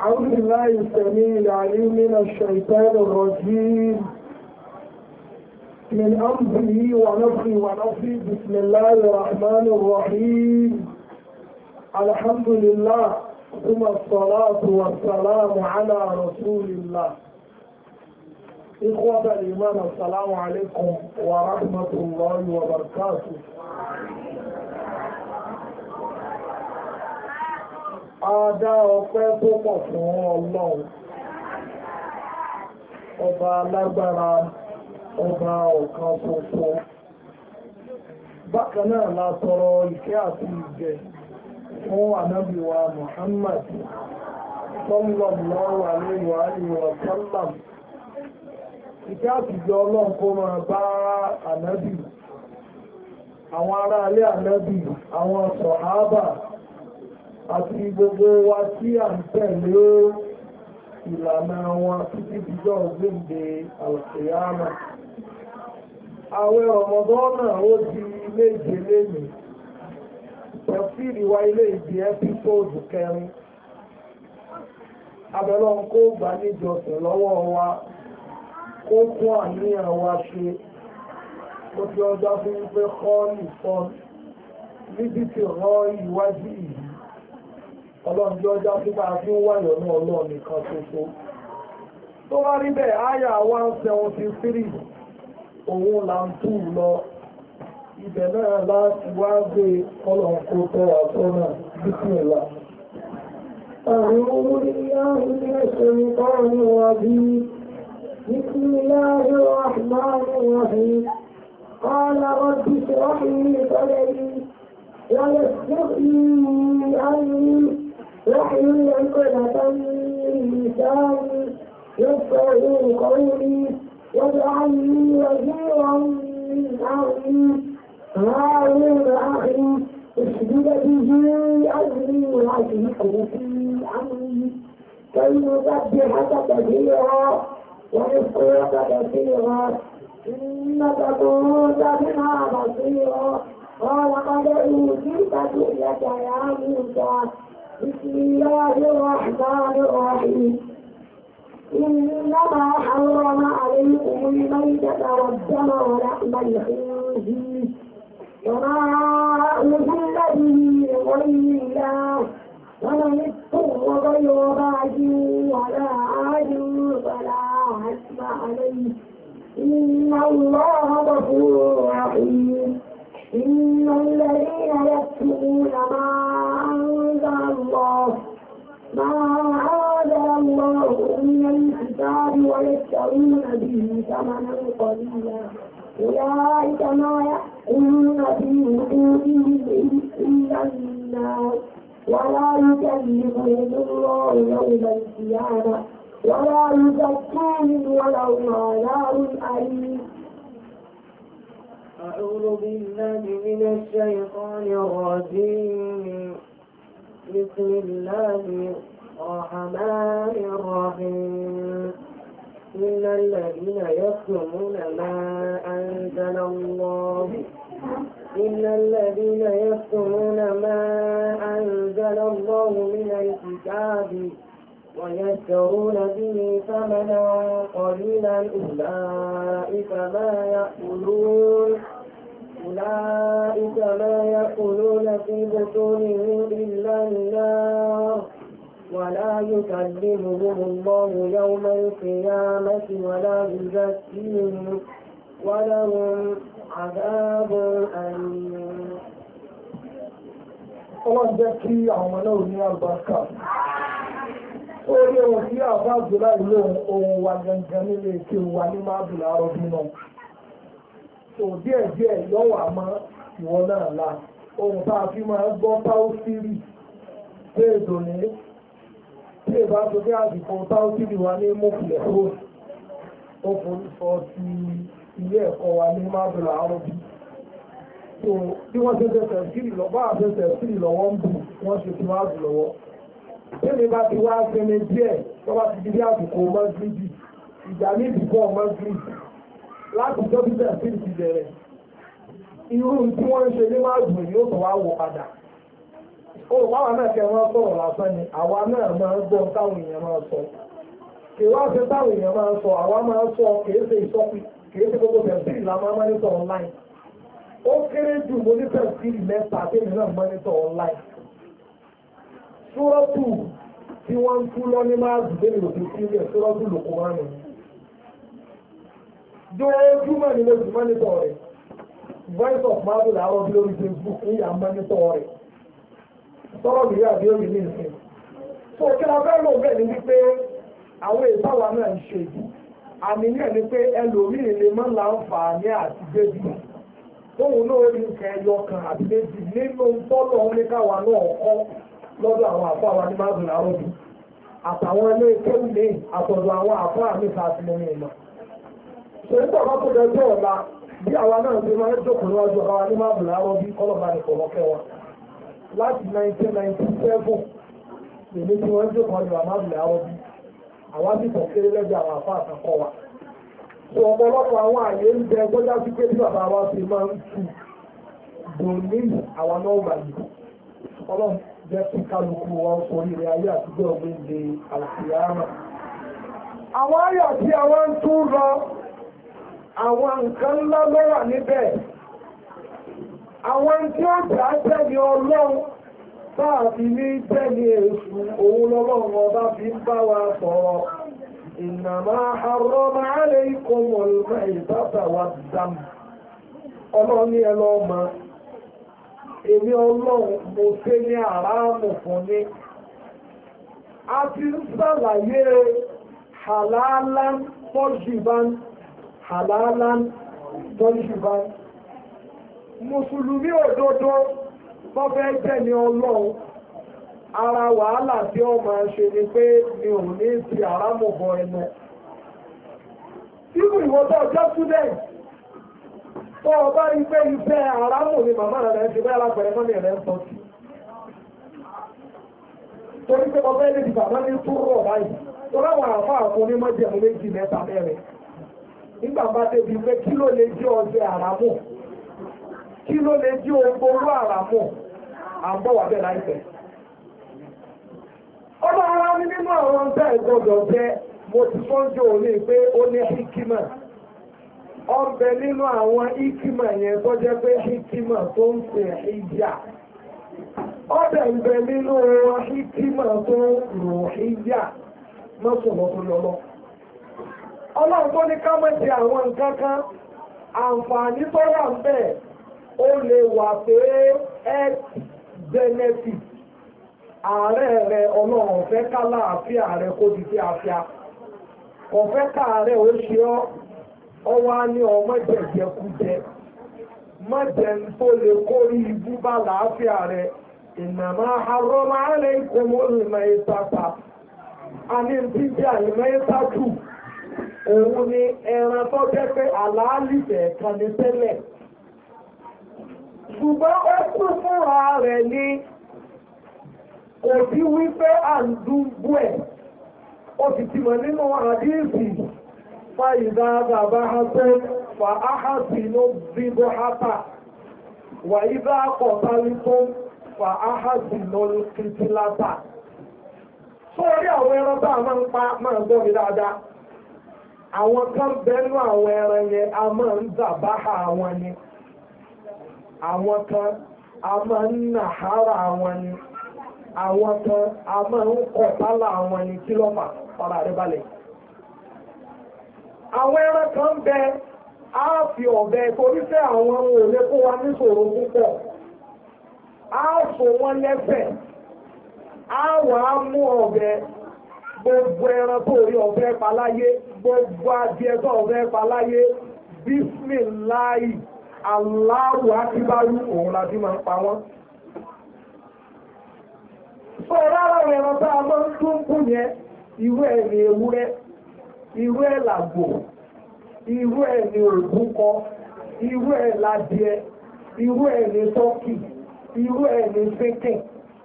أعوذ بالله السميع العليم من الشيطان الرجيم من أمره ونفخه ونفخه بسم الله الرحمن الرحيم الحمد لله ثم الصلاة والسلام على رسول الله إخوة الإيمان السلام عليكم ورحمة الله وبركاته. Adá ọpẹ́ tó pọ̀ fún Ọlọ́run, ọba alágbára, ọba ọ̀kan ṣoṣo. Bákan náà la tọrọ ìkẹ́ àti ìgẹ̀ fún ànábì wa Muhammad sallallahu alaihi wa alihi wa sallam. Ìkẹ́ àti ìgẹ̀ Ọlọ́run kó máa bá ànábì, àwọn ará ilé ànábì, àwọn sọ̀hábà, àti gbogbo wa tí à ń tẹ̀lé ìlànà wọn títí díjọ́ gbéǹde àlùkìyámà. Àwẹ̀ Rọ̀mọ̀dọ́nà ó di méje lénìí. Tẹ̀síìrì wa ilé ìdí ẹ́písòdù 4. Abẹ́lọ́ kó gbà níjọsìn lọ́wọ́ wa, kó tún àníyàn wa ṣe. Mo ti ọjọ́ fún wípé kọ́ nìkan níbi tí rán ìwájú yìí. Ọlọ́run jọ já sí bá fi ń wáyọ̀ ní Ọlọ́run nìkan ṣoṣo. Tó wá rí bẹ́ẹ̀, àyà 173, òun là ń tú lọ. Ibẹ̀ náà láti wá gbé Ọlọ́run kó tọ́ wa sọ́nà bísímìlà. أعوذ بالله من الشيطان الرجيم بسم الله الرحمن الرحيم قال رب اشرح لي صدري ويسر لي أمري واحلل عقدة من لساني يفقهوا قولي واجعل لي وزيرا من أهلي هارون أخي اشدد به أجري وأشركه في أمري كي نسبحك كثيرا ونذكرك كثيرا إنك كنت بنا بصيرا قال قد أوتيت سؤلك يا موسى بسم الله الرحمن الرحيم إنما حرم عليكم الميتة والدم ولحم الخنزير وما أهل به لغير الله ومن اضطر غير باغ ولا عاد فلا إثم عليه إن الله غفور رحيم إن الذين يكتمون ما أنزل الله من الكتاب ويشترون به ثمنا قليلا أولئك ما يأكلون في وجوههم إلا النار ولا يكلمهم الله يوم القيامة ولا يزكيهم ولهم عذاب أليم. أعوذ بالله من الشيطان الرجيم بسم الله الرحمن الرحيم إن الذين يكتمون ما أنزل الله من الكتاب ويشترون به ثمنا قليلا أولئك ما يأكلون في بطونهم إلا النار ولا يكلمهم الله يوم القيامة ولا يزكيهم ولهم عذاب أليم. Ọlọ́run jẹ́ kí àwọn náà ní àlùbáríkà. Orí ohun tí àbá àjùlá ìlú ohun wa gangan nílé kí o wà ní máàbù láàárọ̀ bí náà. So díẹ̀díẹ̀ yọ́wà mọ́ ìwọ náà la. Ohun tá a fi máa gbọ́ táúsírì pé èdò ní tí èbá tó bí àsìkò táúsírì wa ní mọ́kùlẹ̀ fóònù. Ó forí sọ ti ilé ẹ̀kọ́ wa ní máàbù láàárọ̀ bí. So bí wọ́n ṣe fẹsẹ̀ sírì lọ bá àfẹsẹ̀ sírì lọ́wọ́ ń bù wọ́n ṣe ti máàbù lọ́wọ́. Tẹ́lẹ̀ bá ti wá sẹ́lẹ̀ díẹ̀ tó bá ti di bí àsìkò mọ́sílì ìjà ní ìdìbò mọ́sílì láti dókítà sí ti bẹ̀rẹ̀. Irú tí wọ́n ń ṣe ní máàbù yóò tó wá wò padà. Olùpáwà náà kẹ́ wọ́n sọ̀rọ̀ lásán ni, àwa náà máa ń gbọ́ táwọn èèyàn máa sọ. Kì wá ṣe táwọn èèyàn máa sọ, àwa máa sọ kìí ṣe ìsọ́pì, kìí ṣe gbogbo tẹ̀síìlì la máa mọ́nítọ̀ online. Ó kéré jù mo ní tẹ̀síìlì mẹ́ta tèmi náà mọ́nítọ̀ online. Súrọ́tù tí wọ́n ń tú lọ ní máa dùn lórí òkè sílẹ̀ súrọ́tù lòkó máa nù. Dójúmọ̀ ni mo sì mọ́nítọ̀ rẹ̀. Voice of Marvel àárọ̀ bí lórí Facebook ní ìyá mọ́nítọ̀ rẹ̀. Sọ́rọ̀ mi yà bí ó rí ní ìsìn. So kí la fẹ́ lò bẹ́ẹ̀ ni wípé àwọn ìsáwà náà ń ṣe yìí. Àmì ní ẹ̀ ni pé ẹlòmíì lè má láǹfààní àti débi. Tóun náà rí nǹkan ẹyọ kan àti méjì nínú tọ́lọ̀ ní káwa náà kọ́ lọ́dọ̀ àwọn àfọ́ àwọn ní Marvel àárọ̀ bí. Àtàwọn ilé kéwù ní àtọ̀dọ̀ àwọn àfọ́ àmì ìfàsílẹ̀ ìmọ̀. So nígbà bá tó dẹjọ́ ọ̀la bí àwa náà ṣe máa ń jókòó níwájú ọba wa ní Marvel àárọ̀ bí kọ́lọ̀ ní kọ̀ọ̀kẹ́ wọn. Láti 1997 èmi tí wọ́n jókòó ní àmábìlẹ̀ àwọn bí àwọn àbìtàn kéré lẹ́gbẹ̀ẹ́ àwọn àfáà àkọ́kọ́ wa. So ọ̀pọ̀lọpọ̀ àwọn àyè ń bẹ gbọ́dá sí pé bí bàbá wa ṣe máa ń tu dòní àwọn náà gbà yìí. Ọlọ́run jẹ́ kí kálukú wọn sórí rẹ̀ ayé àtijọ́ gbéǹde àlùfíàmà. Àwọn àyà tí àwọn ń tún lọ àwọn nǹkan ńlá ló wà níbẹ̀. Àwọn tí ó jà tẹ́ni ọlọ́run táàfi ní tẹ́ni èṣù òun lọ́lọ́run ọba fi ń bá wa sọ̀rọ̀. Innama harrama alaykumul maytata wad-dam. Ọlọ́run ní ẹlọ́mọ. Èmi ọlọ́run mo ṣe ní àráàmù fún ní. A ti ń ṣàlàyé halalan tọ́jìbán. Mùsùlùmí òdodo bọ́fẹ́ jẹ́ ní ọlọ́run ara wàhálà tí ó máa ṣe ni pé mi ò ní ti àrámù bọ ẹnu. Ibù ìwọ́tọ̀ jẹ́ student tó o bá rí pé iṣẹ́ àrámù ni màmá rẹ̀ ti bẹ́ẹ̀ lápẹ̀rẹ̀ mọ́mí rẹ̀ ń sọ sí. Torí pé ọbẹ̀ lè di bàbá ní túrọ̀ báyìí tó láwọn àfáà fún onímọ̀jẹ̀mú méjì mẹ́ta mẹ́rin. Nígbà bá débi pé kí ló lè jẹ́ ọjẹ́ àrámù? Kí ló lè jí ogbóró àràmù àbọ̀wàbẹ̀ láìpẹ́? Ọba ara ní nínú àwọn ọ̀tẹ́ ìgbọ́dọ̀ jẹ́ mo ti fọ́njọ́ òní pé ó ní hikima. Ọbẹ̀ nínú àwọn hikima yẹn tó jẹ́ pé hikima tó ń pè ìjà. Ọbẹ̀ ń bẹ nínú wọn hikima tó ń rò ìjà mọ́sùlùmọ́ tó lọ́lọ́. Ọlọ́run tó ní ká mọ̀ sí àwọn nǹkan kan àǹfààní tó wà ń bẹ. Ó lè wà pé health benefit ààrẹ rẹ̀ ọlọ́run fẹ́ ká láàfíà rẹ̀ kó di sí àfíà ọ̀fẹ́ káàrẹ̀ ó ṣe ọwá ní ọmọ jẹ̀jẹ̀kújẹ mọ́jẹ̀ tó lè kórí ibú bá láàfíà rẹ̀ ìnàmá harọ́mà alẹ́ ìkọmọ́ ìmọ̀ ìtàtà a ní bíbí àìmọ́ ìtàtù òun ni ẹran tó jẹ́ pé àlàálìfẹ̀ kan ní tẹ́lẹ̀ ṣùgbọ́n ó kú fúnra rẹ̀ ní òbí wípé àndúgbò ẹ̀ ó ti ti mọ̀ nínú àdíìsì fa ìdáadà bá hásẹ́ fa áhásì ló bíbọ́ hátà wà ìdá àkọ̀tàlí tó fa áhásì ló kìtìlátà sórí àwọn ẹran bá máa ń pa máa gbọ́ mi dáadáa àwọn kan bẹ́nu àwọn ẹran yẹn a máa ń dàbáhà àwọn ni àwọn kan a máa ń nàhárà àwọn ni àwọn kan a máa ń kọ̀tálà àwọn ni kílọ́mà ọ̀rọ̀ àríbalẹ̀ àwọn ẹran kan bẹ á fi ọ̀bẹ torí fẹ́ àwọn òlé kó wa níṣòro púpọ̀ á fò wọ́n lẹ́sẹ̀ á wà á mú ọ̀bẹ gbogbo ẹran tó rí ọ̀bẹ paláyé gbogbo adìẹ tó ọ̀bẹ paláyé bísmìláì Allahu akíbárú òun láti máa ń pa wọ́n. Sọ rárá ẹran tá a máa ń tún kú yẹn irú ẹ̀ ní ewúrẹ́ irú ẹ̀ làgbò irú ẹ̀ ní òbúkọ irú ẹ̀ ládìẹ irú ẹ̀ ní tọ́kì irú ẹ̀ ní fẹ́kẹ̀.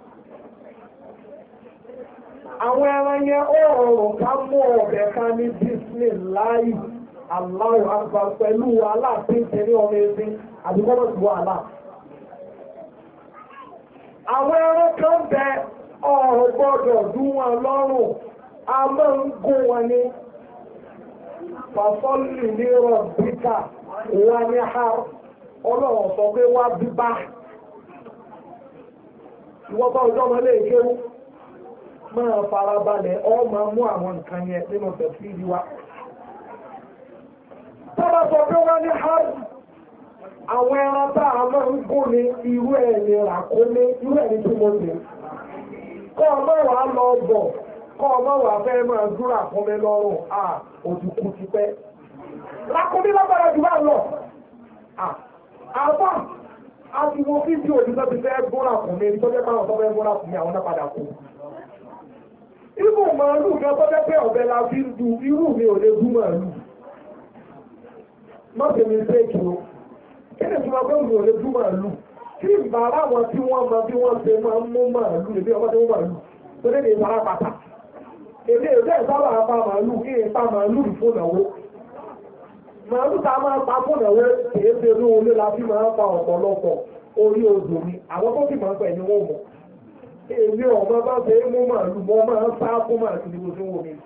Àwọn ẹran yẹn ó rọrùn ká mú ọ̀bẹ ká ní bísmìláì Allahu Akbar pẹ̀lú aláàfin tẹ̀lé ọmọ ẹgbẹ́ àdúgbọ́nà tí wọ́n àlá. àwọn ẹran kan bẹ ọ̀rọ̀ gbọ́dọ̀ dún wọn lọ́rùn a máa ń gún wọn ní fàṣọ́lì ní rọ̀bíkà wà ní ha ọlọ́run sọ pé wá bíbá ìwọ́n bá ọjọ́ ọmọ ilé ìkéwú máa farabalẹ̀ ọ máa mú àwọn nǹkan yẹn nínú tẹ̀síìlì wa tọ́lá sọ pé wọ́n ní ha àwọn ẹran tá a máa ń gún ní irú ẹ̀mí ràkúnmí irú ẹ̀mí tí mo dé kọ́ ọmọ wà lọ bọ̀ kọ́ ọmọ wà fẹ́ máa dúró ràkúnmí lọ́rùn òtùkù ti pẹ́ ràkúnmí lágbára jù bá lọ àbá àti wo fídíò ní tó ti fẹ́ gún ràkúnmí ní tó jẹ́ báwọn tó fẹ́ gún ràkúnmí àwọn náà padà kú irú màálù kan tó jẹ́ pé ọ̀bẹ la fi ń du irú mi ò lè gún màálù má ṣe mi ṣe kí o kíni tí wọ́n gbọ́dọ̀ lè dún màálù kí ìbára wọn tí wọ́n mọ bí wọ́n ṣe máa ń mú màálù èdè ọmọdé mú màálù tó lè lè fara pàtà èdè ìdẹ́ ìsábà pa màálù kí n pa màálù fúnàwó màálù tá a máa pa fúnàwó kìí ṣe ní olé la fi máa ń pa ọ̀pọ̀lọpọ̀ orí odò mi àwọn tó sì máa ń pẹ̀ ní wọ́n mọ̀ èmi ọ̀mọ bá ṣe é mú màálù mọ́ máa ń sá fún màálù ní gbogbo wò mí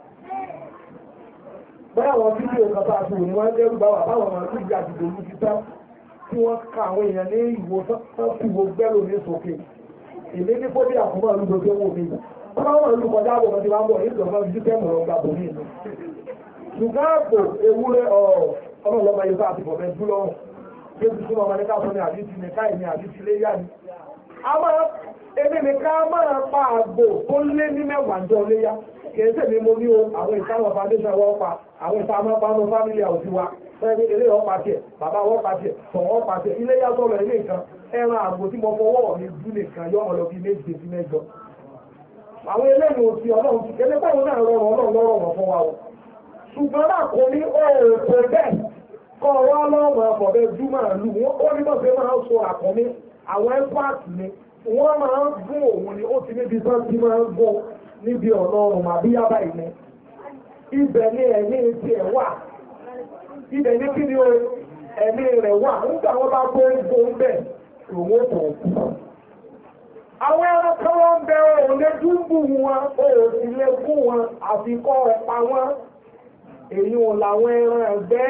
báyà wọn fídíò kan tá a fi wò ní wọ́n ń dẹ́rù bá wà báwọn màálù ìyá àdìgbò lù ti tán tí wọ́n ká àwọn èèyàn ní ìwò sáfìwò gbẹ́rò ní sókè èlé ní bóde àkọ́mọ́ ìlú tó wò mí ọlọ́wọ́ ìlú kọjá àbọ̀ tí wọ́n bọ̀ ní ìjọba ìjú tẹ́mù lọ gbà bò ní ìlú ṣùgbọ́n àpò ewúrẹ́ ọlọ́lọ́mọ yóò bá àti bọ̀bẹ̀ dú lọ́rùn bí ó ti súnmọ́ ọmọ ní káàtó ní àdísí ní káì ní àdísí lé yá ni èmi nìkan máa pa àgbò tó lé ní mẹ́wàá jọ léyá kìí sèmi mo ní o àwọn ìsáwọn foundation wọ́n pa àwọn ìsáwọn pánú family house wa fẹ́ẹ́ ilé ọ̀pá tiẹ̀ bàbá wọ́n pa tiẹ̀ tọ̀wọ́ pa tiẹ̀ ilé yàtọ̀ lọ ilé nǹkan ẹran àgbò tí mo fọwọ́ mi dú nìkan yọ ọ̀lọ́ bíi méje sí mẹ́jọ. àwọn eléyìí òsì ọlọ́run ti kéde pé òun náà rọrùn ọlọ́run lọ́rọ̀ wọ̀ fún wa o. ṣùgbọ́n náà kò ní òòkò bẹ́ẹ̀ kọ́ wá lọ́wọ́ ọ̀bọ̀bẹ́ jú máa lù wọ́n ó ní bọ́sẹ̀ máa ń sọ àkọ́mí àwọn ẹ́fáàtì ni wọ́n máa ń gún òun ni ó ti níbi tán ti máa ń gún níbi ọ̀nà ọ̀rùn àbíyábà ìní. ibẹ̀ ni ẹ̀mí ti ẹ̀ wà ibẹ̀ ní kí ni ẹ̀mí rẹ̀ wà nígbà wọ́n bá tó ń bó ń bẹ̀ òun tó kú. àwọn ẹran kan wọ́n bẹ òun lé dúnbù wọn òun sì lè gún wọn àfikọ́ ọ̀pá wọn èyí ò làwọn ẹran ẹ̀gbẹ́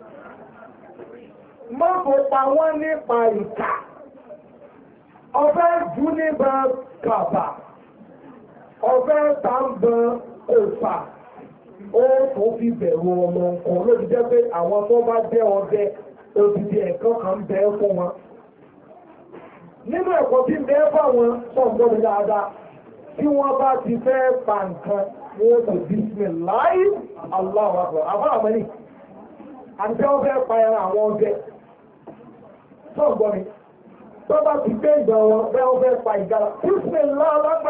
mọ́tò pa wọ́n nípa ìkà ọ̀fẹ́ jù níbà kàbà ọ̀fẹ́ tàǹbà òfà ó tó fi bẹ̀rù ọmọ nǹkan lóbi jẹ́ pé àwọn tó bá jẹ́ ọdẹ òdìdí ẹ̀kọ́ kan bẹ́ fún wọn. nínú ẹ̀kọ́ tí ń bẹ́ fáwọn sọ̀gbọ́n dáadáa tí wọ́n bá ti fẹ́ pa nǹkan wọ́n tó bismillah Allahu akbar àbá àmọ́ni àti wọ́n fẹ́ pa ẹran àwọn ọdẹ sọ̀gbọ́n mi tó bá ti gbé ìgbà wọn bẹ́ wọ́n fẹ́ pa ìgbàlá bismillah alágbà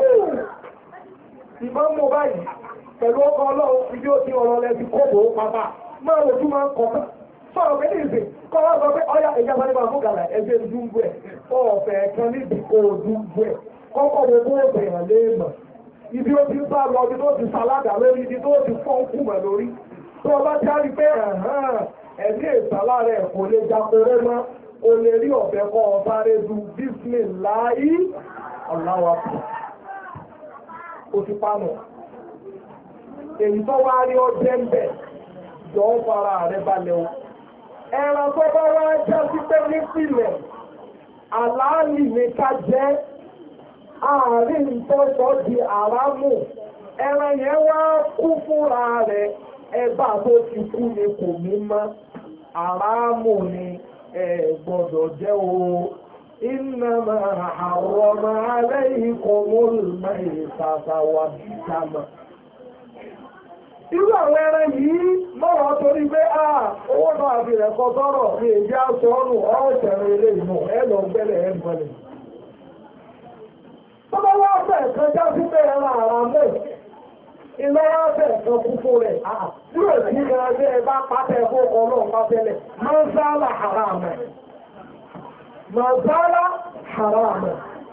ìbọn mú báyìí pẹ̀lú ọkọ̀ ọlọ́run ibi ó ti ọ̀rọ̀ lẹ́ti kóbò pàpà máa ojú máa ń kọ̀ọ̀kan sọ̀rọ̀ pé ní ìsìn kọ́ wá sọ pé ọyá ẹja bá ní máa fún gàlà ẹgbẹ́ dúngbò ẹ̀ ọ̀fẹ́ kan níbi kó dúngbò ẹ̀ kọ́kọ́ wo bó bẹ̀rẹ̀ léèmọ̀ ibi ó ti sá lọ ibi tó ti sàládà lórí ibi tó ti fọ́n kù mọ̀ lórí tó ọba ti á rí pé ẹ̀mí ìsàlá rẹ̀ kò lè jakoré mọ́ o lè rí ọ̀fẹ́ kọ́ ọ̀sáré du bísímìláì Allahu akbar ó ti pánù èyí tó wá rí ọjẹ́ ń bẹ̀ jọ ń fara rẹ̀ balẹ̀ o ẹran tó bá wá jẹ́ sí pé nípìnlẹ̀ àlàálì ní ká jẹ́ àárín ìtọ́sọ́ di àrámù ẹran yẹn wá kú fúnra rẹ̀ ẹbá tó ti kú ni kò ní mọ́ àrámù ni ẹ gbọ́dọ̀ jẹ́ o innama harrama alaykumul maytata wad-dama. Irú àwọn ẹran yìí mọ́rọ̀ torí pé owó náà fi rẹ̀ kọ sọ́rọ̀ ní èjì aṣọ ọrùn ọ̀ṣẹ̀rẹ̀ ilé ìmọ̀ ẹ̀lọ gbẹ́lẹ̀ ẹ̀gbọ́lẹ̀. Tó bá wá fẹ́ kan já sí pé ẹran àrà mọ́ iná wá fẹ́ kan kúkú rẹ̀ dúró sí ẹgbẹ́ ẹ bá pátẹ́ fún ọlọ́run pátẹ́lẹ̀ mọ́sálà haramu. Mọ́sálà haramu.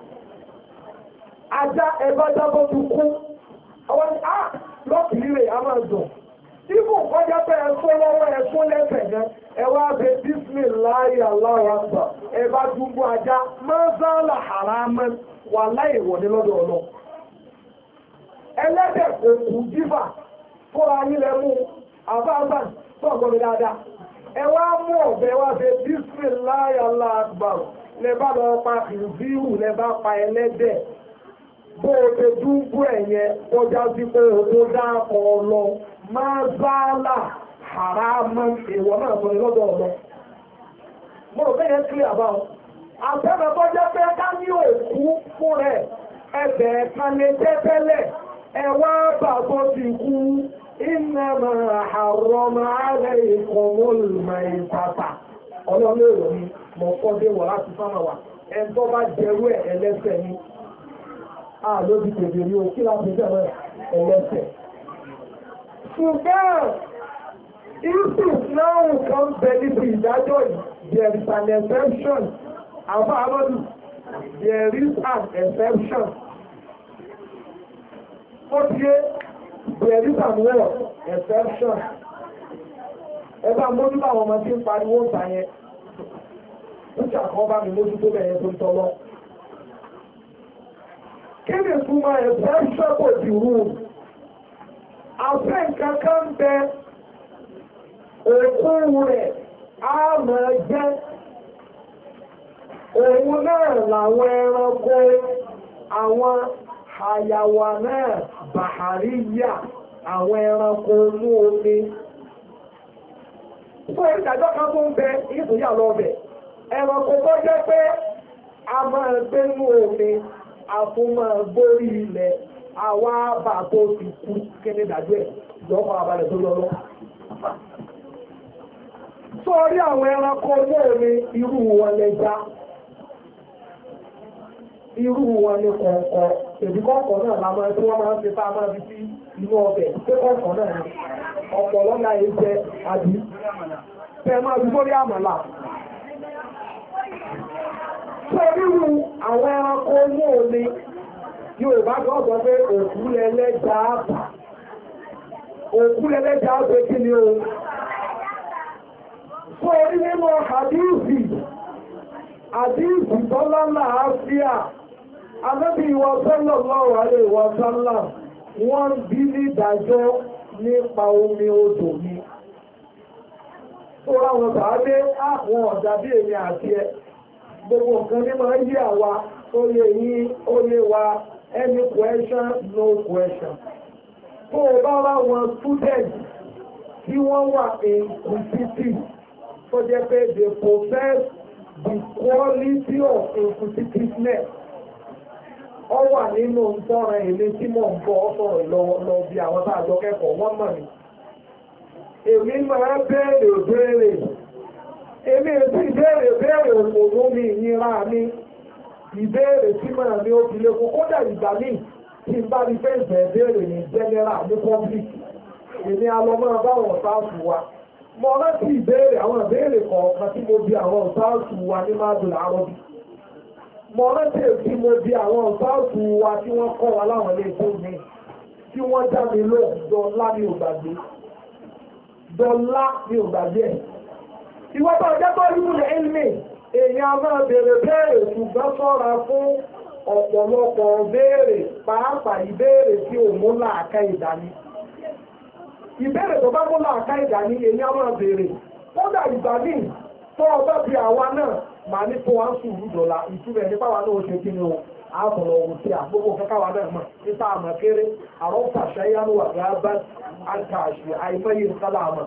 Ajá ẹbá jábọ́ tó kú. Àwọn lọ́pìlì rẹ̀ a máa dùn. Ibù kọjá pé ẹ̀sùn lọ́wọ́ ẹ̀sùn lẹ́sẹ̀ gan, ẹwà bẹ bísmìláì Allahu akbar, ẹbá dúgbò ajá, mọ́sálà haramu wà láì wọ̀ ní lọ́dọ̀ ọ̀nà ẹlẹ́dẹ̀ kò kù jífà fúnra yín lẹ mú àbáàbàn tó ọ̀gbọ́n mi dáadáa ẹ wá mú ọ̀bẹ wá ṣe Bismillahi Allahu Akbar lẹ bá lọ pa ìrùbíhù lẹ bá pa ẹlẹ́dẹ̀ bó o ṣe dúgbò ẹ̀yẹ kọjá sí pé o tó dáàkọ̀ ọlọ máa záàlà haraman èèwọ̀ náà sọ ní lọ́dọ̀ ọ̀nà mo rò bẹ́ẹ̀ yẹn kílẹ̀ àbáwọn àtẹ́bẹ̀ tó jẹ́ pé ká ní òkú fún rẹ̀ ẹbẹ̀ kan lè jẹ́ tẹ́lẹ̀ ẹwà bàbọ́ ti kú innama harrama alaykumul maytata ọlọ́lẹ́rọ̀ ni mọ̀ kọ́dé wọ̀ láti fáwọn wà ẹn tó bá jẹ́rú ẹ̀ ẹlẹ́sẹ̀ ni a ló ti pèdè rí o kí láti jẹ́rú ẹ̀ ẹlẹ́sẹ̀ ṣùgbọ́n ìsìn náà kan bẹ níbi ìdájọ́ yìí there is an exception Àbá Amadu, there is an exception. There is an word, exception. Ẹgbà mójú bá àwọn ọmọ tí ń pariwo ń ta yẹn. Ó ṣàkọ́ bá mi mójú tó bẹ̀yẹn tó ń tọ́lọ́. Kí ni ìtumọ̀ exception kò di rule? Àfẹ́ nǹkan kan bẹ òkú rẹ̀ á máa jẹ́ òun náà làwọn ẹranko àwọn àyàwà náà bàháríyà àwọn ẹranko inú omi fún ìdájọ́ kan tó ń bẹ ìtòyà lọ́bẹ̀ ẹranko tó jẹ́ pé a máa gbé inú omi a tún máa gbórí ilẹ̀ àwa bà tó ti kú kí ní ìdájọ́ ẹ̀ lọ́kọ̀ abalẹ̀ tó lọ́lọ́ sórí àwọn ẹranko inú omi irú wọn lẹ́ja irú wọn ní kọ̀ọ̀kọ̀ èdè kọ̀ọ̀kọ̀ náà la máa tí wọ́n máa ń fi tá a máa fi sí inú ọbẹ̀ pé kọ̀ọ̀kọ̀ náà ni ọ̀pọ̀lọ́ náà yìí jẹ àbí tẹ máa fi sórí àmàlà. Sọ́rírù àwọn ẹranko inú omi Yorùbá kan sọ pé òkú lẹ́lẹ́jà àbà òkú lẹ́lẹ́jà àbà kí ni o. Sọ́rí nínú àdíìsì tọ́lá láàáfíà Ànábì wa sallallahu alaihi wa sallam wọ́n bí ní ìdájọ́ nípa omi odò ni. Tó ráwọn tàbí àwọn ọ̀dàbí èmi àti ẹ. Gbogbo nǹkan ní máa yí àwa tó lè yí ó lè wa any question no question. Tó o bá ráwọn student tí wọ́n wà inquisitive tó jẹ́ pé they possess the quality of inquisitiveness. Ọ wà nínú ntọ́ra èlé tí mò ń bọ́ sọ̀rọ̀ lọ bí àwọn tá a jọ kẹ́kọ̀ọ́ wọ́n mọ̀ ní. Èmi máa béèrè béèrè. Èmi èsì béèrè òmòrò mi ìnira mi. Ìbéèrè tí màá ní ó fi lé kó kódà ìgbà míì tí n bá ní fẹ́ ìfẹ́ béèrè ní general ní public. Èmi alọ́mọ́ báwọn sáàsù wa. Mo rántí ìbéèrè àwọn ìbéèrè kọ̀ọ̀kan tí mo bi àwọn sáàsù wa ní Mádùlá Arọ́bì. Mo rántí tí mo bí àwọn ọ̀sáàtù wa tí wọ́n kọ́ wa láwọn ilé tó mi tí wọ́n dá mi lọ dọ́lá ní ògbàgbé ẹ̀. Ìwọ́n bá ọjọ́ tó yú lẹ́ ilmi èèyàn máa bèèrè béèrè ṣùgbọ́n ṣọ́ra fún ọ̀pọ̀lọpọ̀ béèrè pàápàá ìbéèrè tí ò mú làákà ìdání. Ìbéèrè tó bá mú làákà ìdání èèyàn máa bèèrè kódà ìgbà míì tó ọba bí àwa náà màá ní fún wa ń sùúrù dọ̀la ìtumẹ̀ nípa wa náà ó ṣe kí ni o àbọ̀lọ̀ ohun tí àgbógbò kẹ́kẹ́ wa náà mọ̀ nípa àmọ̀ kéré àwọn fàṣẹ yánú wà gábá àkàṣì àìmọye ìkálà àmọ̀.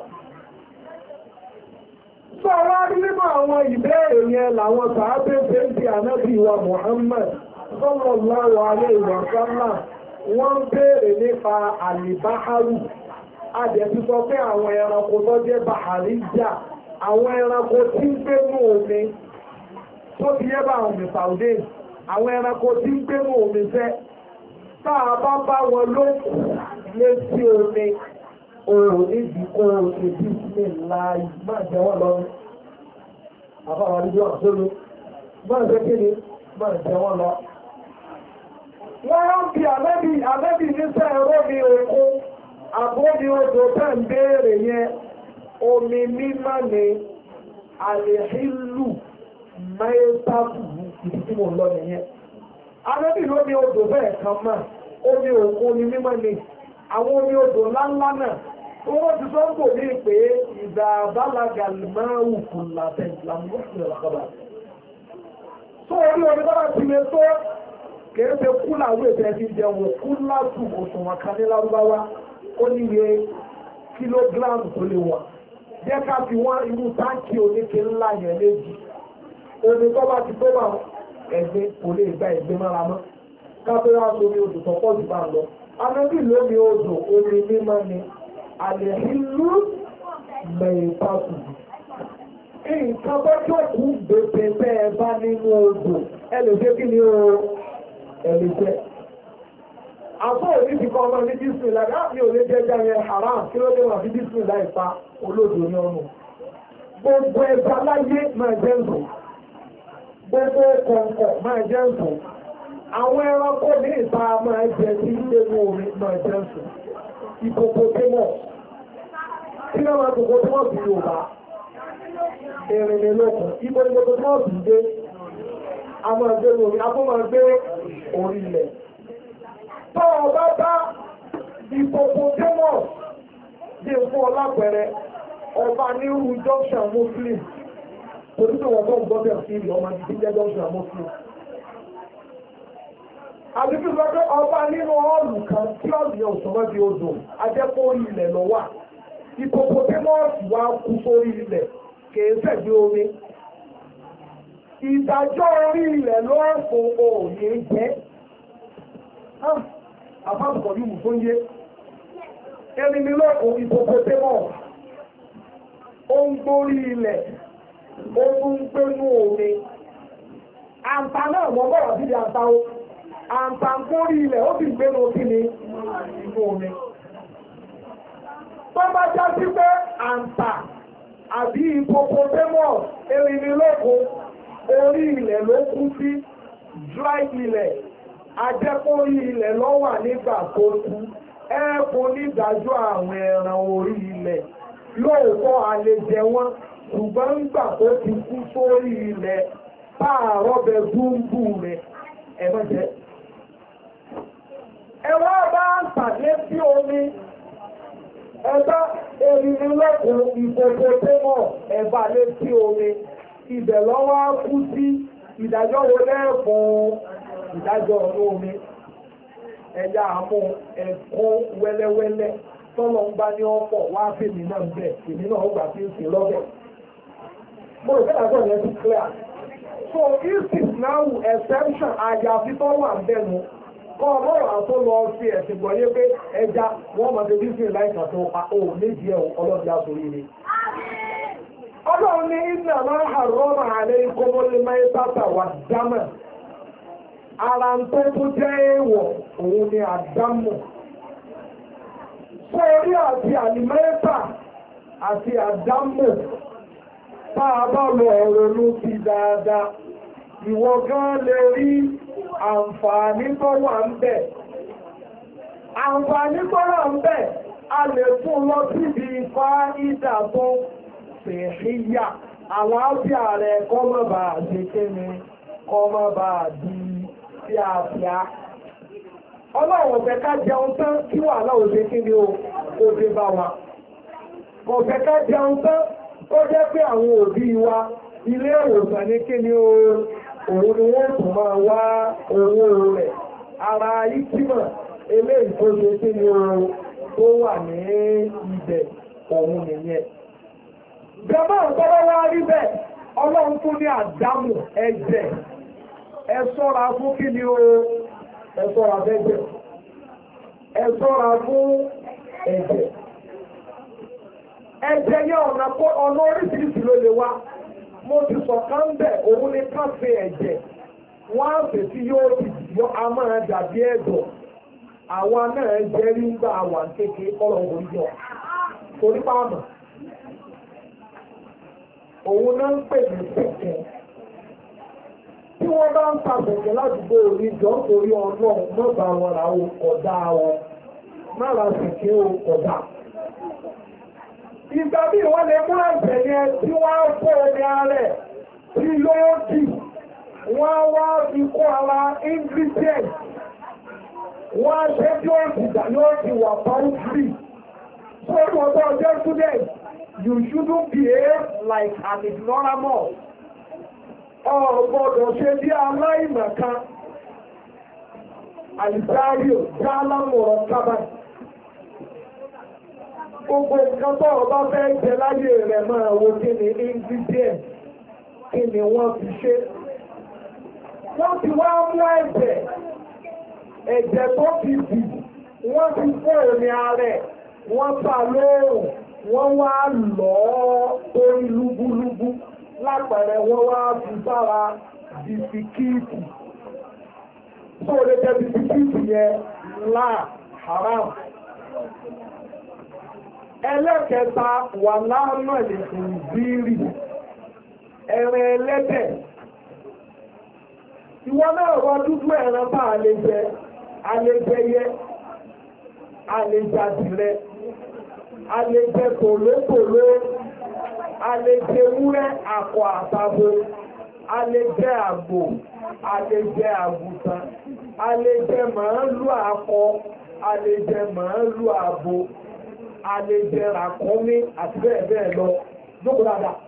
sọ wá rí nínú àwọn ìbéèrè yẹn làwọn sàábé fèǹtì ànábì wa Muhammad sallallahu alaihi wa sallam wọ́n ń béèrè nípa àlìbáhárù adẹ̀tí sọ pé àwọn ẹranko tó jẹ́ bàháríjà àwọn ẹranko tí ń gbé mú omi tó ti yẹ́ bá àwọn mìsàúdé àwọn ẹranko tí ń gbé mú omi fẹ́ táà bá wọn lókù létí omi oòrùn níbi oòrùn ìbí sílẹ̀ láàyè máa jẹ wọ́n lọ àbáwọn àdúgbò àṣọ́lú máa jẹ́ kí ni máa jẹ wọ́n lọ. wọ́n rán bí àmẹ́bí níṣẹ́ ẹ̀rọ mi òkun àbóni odò tẹ́ ń béèrè yẹn omi mímọ́ ni àlèhílù mẹ́tàbù ìdí tí mo lọ nìyẹn Ànábì ló ní odò bẹ́ẹ̀ kan mọ́, omi òkun ni mímọ́ ni, àwọn omi odò ńláńlá náà, tó wọ́n ti sọ ń bò ní pé ìdá bálaga máa wù kù látẹ̀ ìlànà ìlànà àkọ́bà. Tó orí omi bá ti lè tó, kìí ṣe kúlà wé tẹ́ fi jẹun kúlà tù òṣùwọ̀n kan ní Lárúbáwá, ó níye kílógíráàmù tó lè wà. Jẹ́ ká fi wọ́n irú táǹkì oníke ńlá yẹn léjì. Omi tó bá ti tó bá ẹgbẹ́ kò lè gba ẹgbẹ́ mára mọ́. Káfíńrà sómi odò tó pọ̀ jù bá lọ. Ànábì lómi odò omi mímọ́ ni. Àlẹ́ ìlú mẹ́ẹ̀pàtù. Nǹkan bá jókòó gbèsè bẹ́ẹ̀ bá nínú odò. Ẹ lè ṣe kí ni o? Ẹ lè jẹ. Àbọ̀ òní ti kọ́ ọmọ ní bísí láì láti òní jẹjẹ yẹn haram kí ló dé wà sí bísí láì pa olódò ní ọrùn. Gbogbo ẹja láyé máa jẹ́ ǹsùn. Gbogbo kọ̀ǹkọ̀ máa jẹ́ ǹsùn. Àwọn ẹranko ní ìta máa jẹ sí nínú omi máa jẹ́ ǹsùn. Hippopotamus. Kí ló máa hippopotamus sí Yorùbá? Erinlélókun. Ibo ni hippopotamus ń gbé? A máa gbé orí, a máa gbé orí ilẹ̀. Tọ́ọ̀ bá bá hippopotamus bí fún ọlápẹ̀rẹ̀ ọba nírú junction Muslim torí tó wọ́n tó ń gbọ́dọ̀ sí ìlú ọmọ ìdí jẹ́ junction Muslim. Àdúgbò sọ pé ọba nínú ọ̀ọ̀lù kan tí ọ̀dì ọ̀sọ̀rọ̀ di odò ajẹ́pọ̀ orí ilẹ̀ lọ wà. Hippopotamus wá kú sórí ilẹ̀ kìí sẹ̀gbé omi. Ìdájọ́ orí ilẹ̀ ló ń fún òye jẹ́. Àfáàbùkọ̀ bí mú fún yé. Ẹni ni lọ́kùn hippopotamus. Ó ń gbórí ilẹ̀. Ó ń gbénú omi. Àǹtà náà mọ́ bọ̀rọ̀ sí àǹtà ó. Àǹtà ń gbórí ilẹ̀ ó sì gbénú kí ni inú omi. Tó bá já sí pé àǹtà àbí hippopotamus ẹni ni lọ́kùn orí ilẹ̀ ló kú sí dry ilẹ̀. Ajẹ́kórí ilẹ̀ ló wà nígbà tó kú, ẹ̀kùn nídàájọ́ àwọn ẹran orí ilẹ̀. Lóòótọ́ a lè jẹ wọ́n, ṣùgbọ́n nígbà tó ti kú sórí ilẹ̀, táàrọ́ bẹ gúngbù rẹ̀, ẹ̀mọ́jẹ́. Ẹwà bá ń tàdé sí omi, ẹgbẹ́ erinlélókun hippopotamus ẹ̀bà lé sí omi, ibẹ̀ lọ́wọ́ kú sí ìdájọ́ wo lẹ́ẹ̀fún ìdájọ́ ọ̀nà omi ẹja àmú ẹ̀kọ́ wẹ́lẹ́wẹ́lẹ́ tọ́lọ ń bá ní ọ̀pọ̀ wá fèmí náà bẹ̀ èmi náà ó gbà tí ó sì lọ́bẹ̀. Mo rò fẹ́lá sọ̀rọ̀ yẹn ti clear. So instance now exception àyàfi tó wà ń bẹ̀nu kọ́ ọlọ́run àtó lọ sí ẹ̀sìn gbọ́ yé pé ẹja wọ́n mọ̀ sí bísí láìka tó pa ó méjì ẹ̀ ọlọ́dún àtòrí ni. Ọlọ́run ní ìnà máa harrama alaykumul maytata wad-dama. Ara ń tó jẹ́ èèwọ̀ òun ni àdámù. Sórí àti àlìmẹ́ta àti àdámù táa bá lọ ọ̀rọ̀ ló fi dáadáa. Ìwọ gan lè rí àǹfààní tó wà ń bẹ̀. Àǹfààní tó wà ń bẹ̀ a lè fún lọ síbi ifá ìdà tó fèèyà. Àwọn ábíà rẹ̀ kọ́ mọ́ bá àdékẹ́ ni kọ́ mọ́ bá àdí fíafíà. Ọlọ́run ọ̀fẹ́ ká jẹun tán kí wà láwọn ṣe kí ni ó dé bá wa. Ọ̀fẹ́ ká jẹun tán ó jẹ́ pé àwọn òbí wa ilé ìwòsàn ní kí ni òun ni wọ́n tún máa wá owó rẹ̀. Ara ìkímọ̀ eléyìí tó ṣe kí ni ó tó wà ní ibẹ̀ òun nìyẹn. Ìjọba ọ̀tọ́lọ́ wá rí bẹ́ẹ̀ Ọlọ́run tún ní àdámù ẹ̀jẹ̀. Ẹ ṣọ́ra fún kí ni ó ẹ ṣọ́ra fẹ́jẹ̀. Ẹ ṣọ́ra fún ẹ̀jẹ̀. Ẹ̀jẹ̀ yẹ ọ̀nà oríṣiríṣi ló lè wá. Mo ti sọ kán bẹ̀ òun ní káfí ẹ̀jẹ̀. Wọ́n á fẹ́ tí yóò ti yọ a máa dàbí ẹ̀dọ̀. Àwa náà jẹ́ rí ń gbà wà kékeré kọ́lọ̀ orí yọ. Torí pàmò. Òun náà ń pè ní pẹ̀kẹ́. Tí wọ́n bá ń ta pẹ̀kẹ́ ládùúgbò oríjọ́ torí ọlọ́run mọ́bà wọn ra ọ̀dá wọn. Má ra pẹ̀kẹ́ ọ̀dá. Ìgbà bí wọ́n lè mú ẹ̀jẹ̀ yẹn tí wọ́n á fọ́ omi ààrẹ tí yóò dì wọ́n wá fi kó ara ingredient wọ́n á ṣe tí ó ti wà poultry. So for the students, you shouldn't behave like an ignoramus. Ọ̀gbọ́dọ̀ ṣe bí aláìmọ̀kan. Àìsáyò jálámọ̀rọ̀ kábà. Gbogbo nǹkan tó ọba fẹ́ jẹ láyé rẹ̀ máa wo kí ni ingredient, kí ni wọ́n fi ṣe. Wọ́n ti wá mú ẹ̀jẹ̀ tó fi bì, wọ́n ti fún omi ààrẹ, wọ́n bá lóòrùn, wọ́n wá lọ́ torí lúbúlúbú, lápẹẹrẹ wọ́n wá fi sára bisikíìtì. Tó lè jẹ́ bisikíìtì yẹn láà haram. Ẹlẹ́kẹta wà láàánú ẹ̀lẹ́kùn bírì, ẹran ẹlẹ́dẹ̀. Ìwọ náà rọ dúdú ẹran bá àlejẹ, àlejẹyẹ, àlejàdìrẹ, àlejẹ tòlótòló, àlejẹ ewúrẹ́ akọ àtabo, àlejẹ àgbò, àlejẹ àgùntàn, àlejẹ màálù akọ, àlejẹ màálù abo, àlejẹ ràkúnmí àti bẹ́ẹ̀ bẹ́ẹ̀ lọ lókùn dáadáa.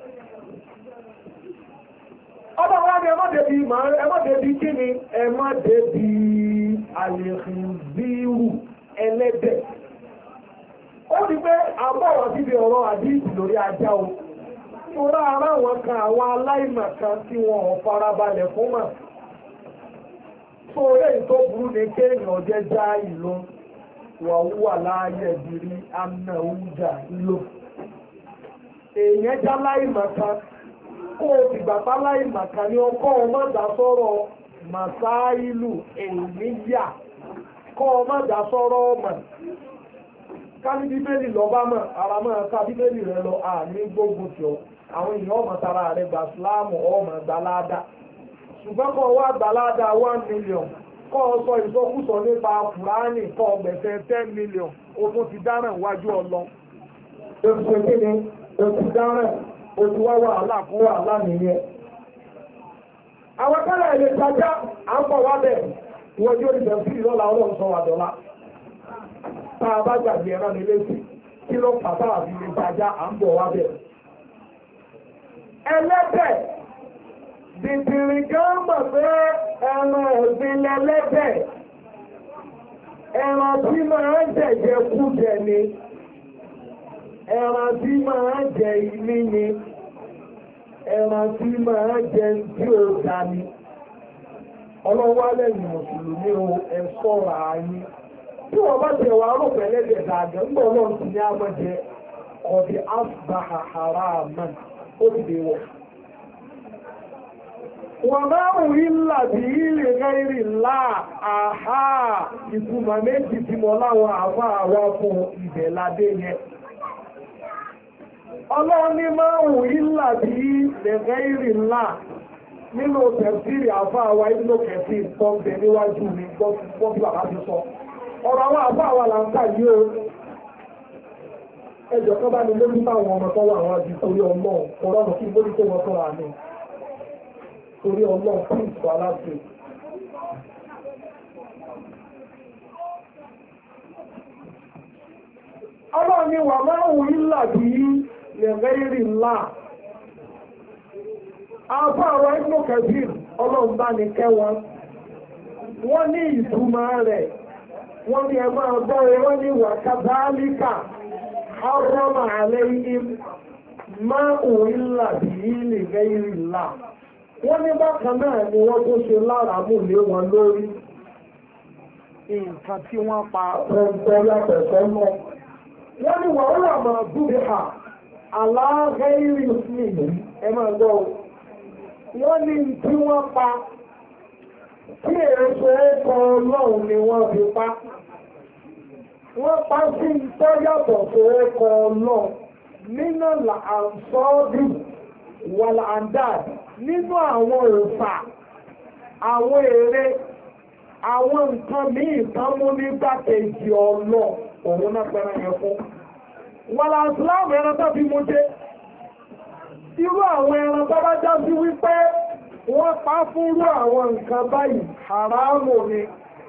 Ọba wa ni ẹmọ́débí kí ni ẹmọ́débí àlèkìnzíwù ẹlẹ́dẹ̀. Ó ní pé àbọ̀wọ̀ síbi ọ̀rọ̀ àdíìsì lórí ajá o. Ìwọ́n ara wọn kan àwọn aláìmọ̀kan tí wọn ò farabalẹ̀ fún mà. Tó rẹ̀ tó burú ní kéèyàn jẹ́ já ìlú wàhúwà láàyè ìbírí àmì oúnjẹ ìlú. Èèyàn já láìmọ̀kan. Kó o ti gbàgbá láì màkà ní ọkọ́ ọmọ ìdá sọ́rọ̀ màsáìlù èmìyà kọ́ ọmọ ìdá sọ́rọ̀ ọmọ ká ní bíbélì lọ bá mọ̀ ara máa ká bíbélì rẹ lọ àní gbogbo tí ọ àwọn èèyàn ọmọ tara rẹ gbà síláàmù ọmọ gbalada ṣùgbọ́n kọ́ wá gbalada 1 million kọ́ ọ sọ ìsọkúsọ nípa Kùránì kọ́ ọgbẹ̀fẹ́ 10 million o tún ti dáràn wájú ọlọ ojú wá wàhálà fún wàhálà nìyẹn. Àwọn kẹ́lẹ̀ ilé tajá à ń bọ̀ wá bẹ̀ wọ́n tí ó ní bẹ̀rù sí ìlọ́la ọlọ́run sọ wà dọ́lá. Tá a bá gbàgbé ẹran ní létí kí ló pàtà àbí ilé tajá à ń bọ̀ wá bẹ̀. Ẹlẹ́dẹ̀ dìdìrì gan mọ̀ pé ẹran ẹ̀gbin lẹ́lẹ́dẹ̀ ẹran tí máa ń jẹ̀jẹ̀ kú jẹ ni. Ẹran tí máa jẹ ilé ni, ẹran tí máa jẹ tí ó dá ni. Ọlọ́wọ́ lẹ́yìn Mùsùlùmí o ẹ ṣọ́ra ayé. Tí wọ́n bá jẹ wàá rò pẹ̀lẹ́dẹ̀ dáadọ́, ń bọ̀ náà ti ní àmọ́jẹ ọ̀dí asbaha haraman ó ti dè wọ̀. Wọ́n máa ń rí làbí ilé gẹ́rì láà àhá ìtumọ̀ méjì tí mo láwọn àfá àwa fún ibẹ̀ ládé yẹn. Ọlọ́run ní máa ń rí làbí lẹ̀gẹ́ ìrì ńlá nínú tẹ̀sírì àfáàwà ìlú kẹfì tó ń bẹ níwájú mi gbọ́ bí bàbá ti sọ. Ọ̀rọ̀ àwọn àfáàwà là ń kà yí o. Ẹjọ́ kan bá ní lórí táwọn ọmọ tó wà àwọn àti torí ọmọ ọlọ́run kí bórí tó wọ́n tọ́ra ní. Torí ọmọ fún ìsọ aláṣẹ. Ọlọ́run ní wà máa ń rí làbí lẹ̀gẹ́rì ńlá. Àbá àwọn ìlú kẹfì ọlọ́run bá ní kẹwọn. Wọ́n ní ìtumọ̀ rẹ̀. Wọ́n ní ẹgbẹ́ ọgbọ́ wọ́n ní wà kàbálíkà. Harrama alayhim máa òrìlà bí lẹ̀gẹ́rì ńlá. Wọ́n ní bákan náà ni wọ́n tó ṣe láràmù lé wọn lórí. Nǹkan tí wọ́n pa ọ̀pọ̀ lápẹ̀ẹ́sọ́ mọ́. Wọ́n ní wàhálà máa dúdé hà. Aláàgẹ́rì ìsìnkú ẹ máa gbọ́ wọ́n ní tí wọ́n pa tí èso ẹ̀kọ́ ọlọ́run ni wọ́n fi pa wọ́n pa sí tó yàtọ̀ tó ẹ̀kọ́ ọlọ́run nínú àǹsọ́ọ́dù wàlàndàd nínú àwọn òòṣà àwọn ère àwọn nǹkan míì tán mú nígbàkejì ọlọ́ òun náà pẹ̀rẹ̀ yẹn fún wàlà ìsìláàmù ẹran tó fi mú jẹ́ irú àwọn ẹran tó bá já sí wípé wọ́n pa fúnrú àwọn nǹkan báyìí haramu ni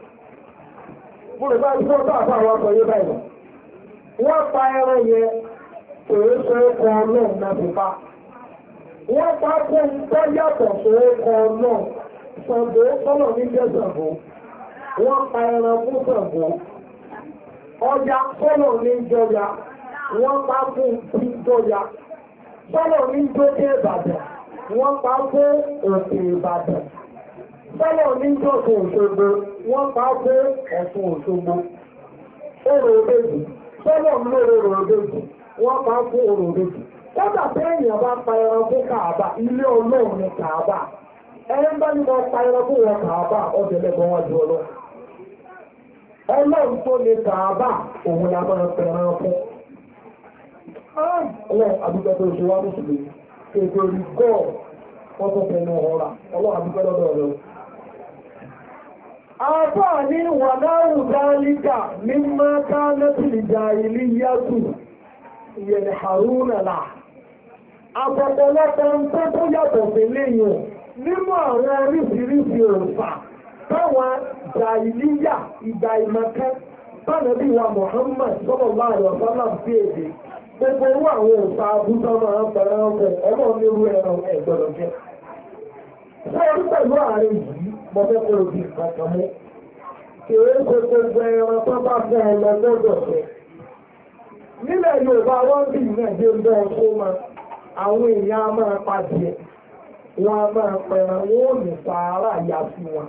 fúnrú báyìí fún ọ̀tọ̀ àbá àwọn ọkọ̀ yé báyìí wọ́n pa ẹran yẹn kòó ṣe é kan ọlọ́run náà fi pa wọ́n pa fún tó yàtọ̀ ṣe é kan ọlọ́run Ṣàngó sọ́lọ̀ ní jẹ́ Ṣàngó wọ́n pa ẹran fún Ṣàngó Ọya sọ́lọ̀ ní jọya wọ́n pa fún jíjọya sọ́lọ̀ ní jókè Ìbàdàn wọ́n pa fún òkè Ìbàdàn sọ́lọ̀ ní jọ́kè Òṣogbo wọ́n pa fún Ọ̀ṣun Òṣogbo orò òbejì sọ́lọ̀ ń lóore orò òbejì wọ́n pa fún orò òbejì kódà pé èèyàn bá pa ẹran fún Kàábà ilé Ọlọ́run ní Kàábà ẹni bá ní wọ́n pa ẹran fún wọn Kàábà ọ̀dẹ̀lẹ́gbọ̀n wájú Ọlọ́run Ọlọ́run tó lè Kàábà òun la máa pẹ̀ràn fún Ọlọ́run àdúgbò tó ṣe wá mùsùlùmí èdè orí gọ́ọ̀ wọ́n tó fẹ́nu ọ̀rá Ọlọ́run àdúgbò lọ́dọ̀ rẹ̀ àbá ní wà láwù dálíkà mímọ́ kánẹ́tìlìjà ilé yàtù ìyẹ̀lẹ̀ haruna là àpọ̀pọ̀lọpọ̀ ń tó yàtọ̀ sí léyìn nínú àwọn oríṣiríṣi òǹfà táwọn jàìlíyà ìgbà ìmọ̀kẹ́ tánàbí wa Muhammad sallallahu alaihi wasallam sí èdè gbogbo orú àwọn òǹfà abúzọ́ máa ń fẹ́ràn ọkọ̀ ọmọ onírú ẹran ẹ̀gbọ́dọ̀ jẹ́ ṣé orí pẹ̀lú ààrẹ yìí mo fẹ́ kó o di nǹkan mú kèrè ṣe gbogbo ẹran tó bá fẹ́ ẹ lọ lọ́dọ̀ rẹ̀ nílẹ̀ Yorùbá wọ́n bí ìrìnàjò ń bọ́ ọkọ̀ máa àwọn èèyàn a máa pàdé wọn a máa pẹ̀ràn wọn ò ní sàárà yá sí wọn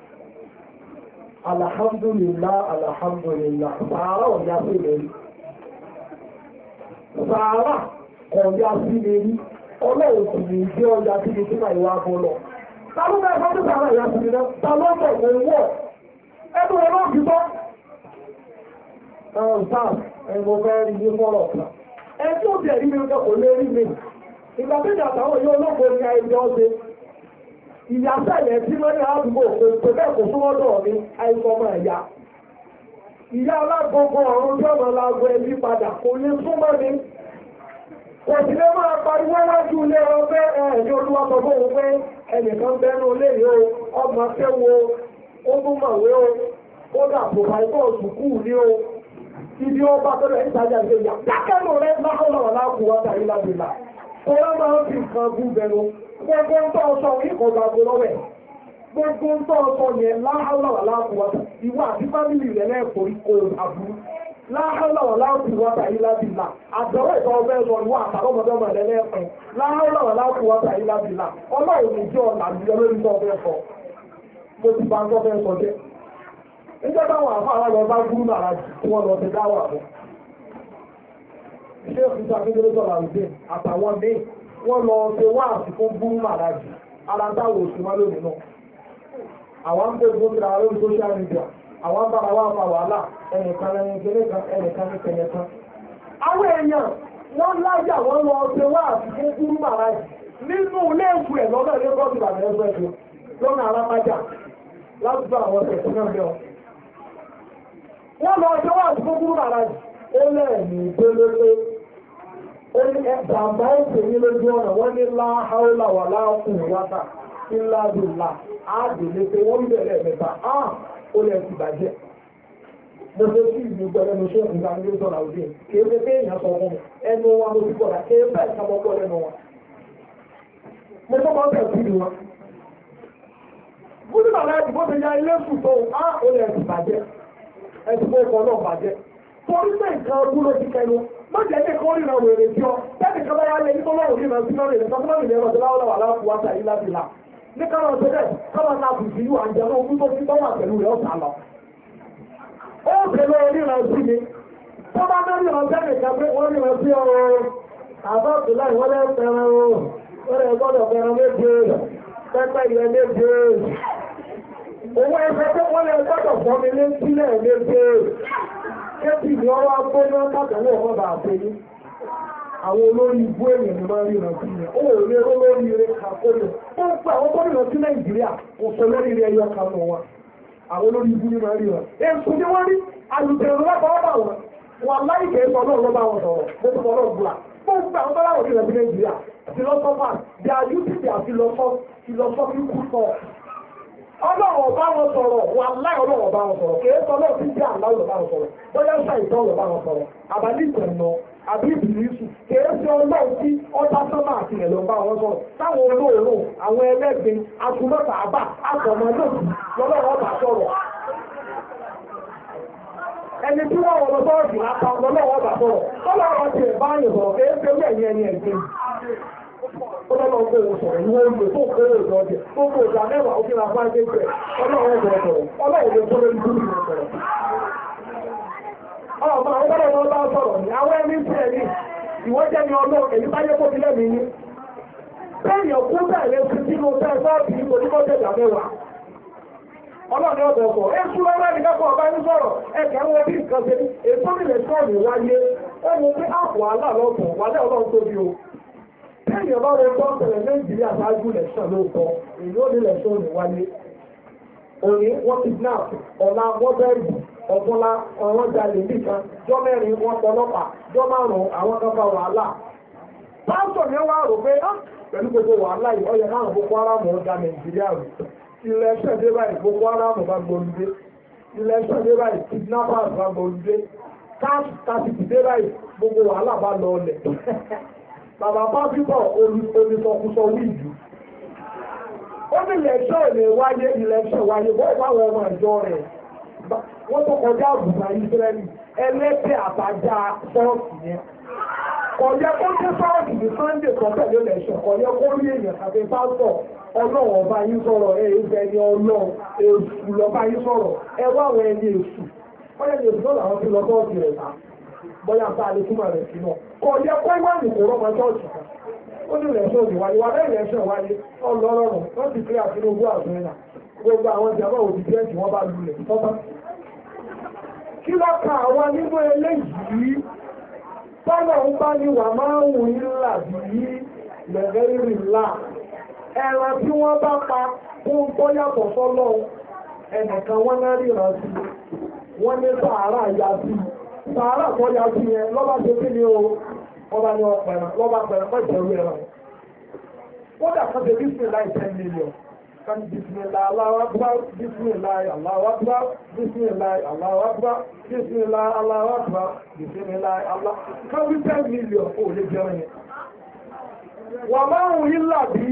alhamdulillah alhamdulillah sàárà ọ̀yá sí lẹ́rí sàárà ọ̀yá sí lẹ́rí ọlọ́run sì ní ìgbé ọjà sí ní sípà ìwà bọ́lọ̀ ta ló bẹ́ẹ̀ fọ́n tó sàárà ìyá sí ní náà ta ló bọ̀ owó ẹnu ọlọ́run fi bọ́ sáà ẹ̀mọ́ fẹ́ rí ní fọ́rọ̀ kan ẹ tí ó bẹ̀rí mi kò lè rí mi ìgbà tí ìjàtàwọn yóò lóko ní ẹjọ́ ṣe ìyàsẹ̀lẹ̀ tí wọ́n ní àdúgbò kò bẹ́ẹ̀ kò súnmọ́dọ̀ ní àìsọmọ ẹ̀yà ìyá alágbogbo ọ̀run tí ọmọ lágbo ẹbí padà kò ní súnmọ́ ní kò sì lè máa pariwo wájú ilé wọn pé ẹ̀ẹ́dì olúwa sọ fún òun pé ẹnìkan bẹ́nu léèrè o ọmọ fẹ́wo ó tún mọ̀wé o ó dà pòfàìtọ́ sùkúù ní o ibi ó bá tọ́lẹ̀ ìtajà ìgbé ìyá dákẹ́lù rẹ̀ láhọ́lọ́wọ́ láàkú wáta ìlàbìlà tó rẹ́ máa ń fi nǹkan bú bẹnu gbogbo ń tọ́ ọsọ ìkọ̀gbà gbọ́lọ́wẹ̀ gbogbo ń tọ́ ọsọ yẹn láhọ́lọ́wọ́ láàkú wáta ìwà àti fámìlì rẹ̀ lẹ́ẹ̀kọ́ ikọ̀ àbúrú láhọ́lọ́wọ́ láàkú wáta ìlàbìlà àjọwọ́ ìtọ́ ọbẹ̀ lọ ìwà àtàkọ́mọdọ́mọ rẹ̀ lẹ́ẹ̀kọ́ láhọ́lọ́wọ́ láàkú wáta ìlàbìlà ọlọ́run ìjọ làbíyọ lórí tọ́ ọbẹ̀ sọ mo ti bá ń tọ́ fẹ́ sọ jẹ́ níjọ́ táwọn àfáà lọ bá gúrú nàrà tí wọ́n lọ ti dáwà fún ṣé òfìsà kékeré sọ̀rọ̀ àrùdé àtàwọn míì wọ́n lọ ṣe wá àsìkò gúrú nàrà jù ara táwọn òṣù wọn lónìí náà àwọn ń gbogbo ti ra lórí social media àwọn ń bára wá fa wàhálà ẹnìkan lẹ́yìn kéré kan ẹnìkan ní kẹyẹ kan àwọn èèyàn wọ́n lájà wọ́n lọ ṣe wá àsìkò gúrú nàrà jù nínú ilé ìwé ẹ̀ lọ́nà ilé gọ́ọ̀dù àmì ẹgbẹ́ lọ́nà alámájà láti àwọn ẹ̀sìn náà bẹ́ẹ̀ wọ́n lọ ṣe wá àti gbogbo rárá jù ó lẹ́ẹ̀mí ìgbélé pé ó ní ẹ̀bàmbá òkè ní lójú ọ̀nà wọ́n ní láháúlà wà láàkùn wáta ńláàdùnlá àádìlé pé wọ́n bẹ̀rẹ̀ mẹ́ta ó lẹ́ ti bàjẹ́ mo ṣe sí ìlú gbọ́dọ̀ mo ṣe ìgbà ní lójú ọ̀nà òde kìí ṣe pé èèyàn sọ fún mi ẹnu wa mo ti gbọ́dọ̀ kìí bẹ́ẹ̀ ká mọ́ gbọ́ lẹ́nu wọn mo tó máa ń tẹ̀ sí wọn gúdú bàbá ẹ̀dì bó ṣe ya ilé sùn tó ó lẹ́ ti bàjẹ́ ẹ̀sùn ọkọ̀ náà bàjẹ́. Torí pé nǹkan ọdún ló ti kẹnu, má jẹ́ ní kọ́ ríran wèrè tí ọ, tẹ́lẹ̀ kan báyá lé nípa lọ́rùn ríran sí lọ́rùn ìrẹsọ́ fún lọ́rùn ìrẹsọ́ láwọ́lọ́wà láàpù wáta yìí láti là. Ní káwọn ṣe bẹ́ẹ̀, káwọn náà bù sí ìwà àjẹ́ náà tó ti tọ́wà pẹ̀lú rẹ̀ ọ̀sà lọ. Ó ṣe lọ ríran sí mi. Tó bá náà ríran sẹ́nì kan pé wọ́n ríran sí ọ̀rọ̀ àbáàtù láì wọ́n lẹ́ fẹ́ràn o. Ó rẹ̀ gbọ́dọ̀ fẹ́ràn méje, pẹ́pẹ́ ilẹ̀ méje. Owó ẹgbẹ́ tó wọ́n lè gbọ́dọ̀ fọ́ mi lé sílẹ̀ léṣe kéèkì ní ọwọ́ agbóná kàtàwọ̀ ọmọ bàá pé ní àwọn olórí ibú èèyàn ni máa ríran sí ni ó lè olórí ire kàkóyò ó ń pẹ́ àwọn gómìnà sí Nàìjíríà kò sọ lórí ire ẹyọ kan nù wọn àwọn olórí ibú ni máa ríran èsù ni wọ́n rí àlùjẹ̀rù lọ́pọ̀ ọ̀bà wọn wọn láìpẹ́ sọ náà lọ́ba wọn sọ̀rọ̀ bó ti sọ náà gbúra gbogbo àwọn bá láwọn ìrẹ̀lẹ̀ Nàìjíríà philosophers they are using their philosophical thought. Ọlọ́run ọba wọn sọ̀rọ̀ wà láì ọlọ́run ọba wọn sọ̀rọ̀ kìí sọ ọlọ́run tí jẹ́ àláwọ̀ ọba wọn sọ̀rọ̀ bóyá ṣàìsàn ọba wọn sọ̀rọ̀ àbálí ìtẹ̀nà àbí ìbìlísù kìí sọ ọlọ́run tí ọjà sọ́mà àti ìrẹ̀lẹ̀ ọba wọn sọ̀rọ̀ táwọn olóòórùn àwọn ẹlẹ́gbin atúmọ̀tà àbá àtọ̀mọ́lòdì lọ́lọ́run ọba sọ̀rọ̀. Ẹni tí wọ́n wọ́n lọ sọ́ọ̀dì lápá lọ́lọ́run ọba sọ̀rọ̀ ọlọ́run ti ẹ̀ báyìí sọ̀rọ̀ kìí ṣe wí ẹ̀yìn ẹ̀gbin. Ọlọ́run kò wọ́n sọ̀rọ̀ ìwé ìwé tó kéré ìjọ́jẹ́ gbogbo ìjà mẹ́wàá ó fi ra fáńdé jẹ́ ọlọ́run ọ̀rọ̀ sọ̀rọ̀ ọlọ́run lè tó lórí gúrù ìwọ̀n sọ̀rọ̀. Ọmọ àwọn ọlọ́run wọn bá sọ̀rọ̀ ní àwọn ẹni tí ẹni ìwọ́n jẹ́ ní ọlọ́run èyí bá yẹ kó tilẹ̀ mí ní. Bẹ́ẹ̀ni ọkú bẹ̀rẹ̀ sí sínú bẹ́ẹ̀ sọ́ọ̀tì ní oníkọ́jẹ́ ìjà mẹ́wàá. Ọlọ́run ọ̀dọ̀ ọkọ̀ èṣù lọ́wọ́ ẹni kẹ́kọ̀ọ́ ọba ní sọ̀rọ̀ ẹ̀kẹ́ wọn bí nǹkan ṣe èso nílẹ̀ sọ́ọ̀nì wáyé ó mú pé àpò aláàlọ́tọ̀ wálẹ̀ ọlọ́run tóbi o. Ẹ̀yìn ọba rẹ̀ tó ń tẹ̀lé Nàìjíríà ṣáájú lẹ̀ṣọ́ lóòótọ́, èyí ó ní lẹ̀ṣọ́ ní wáyé. Òní wọ́n ti snap, ọ̀la wọ́n bẹ̀rù, ọ̀gbọ́nla ọ̀rọ̀ jalè nìkan, jọ́ mẹ́rin wọ́n pọlọ́pàá, jọ́ márùn-ún àwọn kan bá wàhálà. Pásítọ̀ ni wọ́n rò pé pẹ̀lú gbogbo wàhálà yìí, ó yẹ káwọn Boko Haram ọ̀gá Nàìjíríà rẹ̀. Ilẹ̀ ẹ̀ṣẹ̀ dé báyìí, Boko Haram bá gbòlùdé. Ilẹ̀ ẹ̀ṣẹ̀ dé báyìí, kidnappers bá gbòlùdé. Káàsì dé báyìí, gbogbo wàhálà bá lọ ọlẹ̀. Bàbá pásítọ̀ olùsọkúsọ wíìdù. Ó ní ilẹ̀ṣọ́ ilẹ̀ wáyé ilẹ̀ṣọ́ wáyé bọ́ ìwáwọ̀ ọmọ ìjọ rẹ̀. Wọ́n tó kọjá àbùsà Ísírẹ́lì ẹlẹ́tẹ̀ àtàjà sọ́ọ̀sì yẹn. Kọ̀yẹ́ kó dé sọ́ọ̀sì ní Sunday kan pẹ̀lú ilẹ̀ṣọ́ kọ̀yẹ́ kó rí èèyàn àti pásítọ̀ ọlọ́run ọba yín sọ̀rọ̀ ẹ̀ẹ́gbẹ́ ni ọlọ́run èṣù lọ́ba yín sọ̀rọ̀ ẹ wá àwọn ẹni èṣù. Wọ́n yẹ èṣù náà làwọn ti lọ sọ́ọ̀sì rẹ̀ ta. Bọ́yá bá a lè túmọ̀ rẹ̀ sí náà. Kọ̀yẹ́ kó wá nìkó rọ́mọ sọ́ọ̀sì kan. Ó ní ìrẹsẹ̀ òní wáyé, wà lẹ́yìn ìrẹsẹ̀ wáyé, ọlọ́rọ̀rùn, wọ́n ti pé Tinubu àtúnyẹ̀nà. Gbogbo àwọn ìjàmbá òbí jẹ́ tí wọ́n bá lulẹ̀ tọ́tọ́. Kí ló ka àwa nínú eléyìí? Tọ́lọ̀ ń bá ní wà máa ń wù ní ńlá bí lẹ̀rẹ́ ìrìn ńlá. Ẹran tí wọ́n bá pa fún tó yàtọ̀ sọ́lọ́ ẹnìkan wọ́n náà ríran sí. Wọ́n ní sàárà ya sí. Sàárà tó ya sí yẹn lọ́ba ṣe kí ni o? Ọba ni ọ̀pẹ̀rẹ̀ lọ́ba pẹ̀rẹ̀ pẹ̀ ìṣẹ̀rú ẹ̀rọ. Kódà kan ṣe bísímìlá 10 million. Kan bísímìlá Allahu Akbar, bísímìlá Allahu Akbar, bísímìlá Allahu Akbar, bísímìlá Allahu Akbar, bísímìlá Allah. Kan bí 10 million ó lè jẹun yẹn. Wà máa ń rí làbí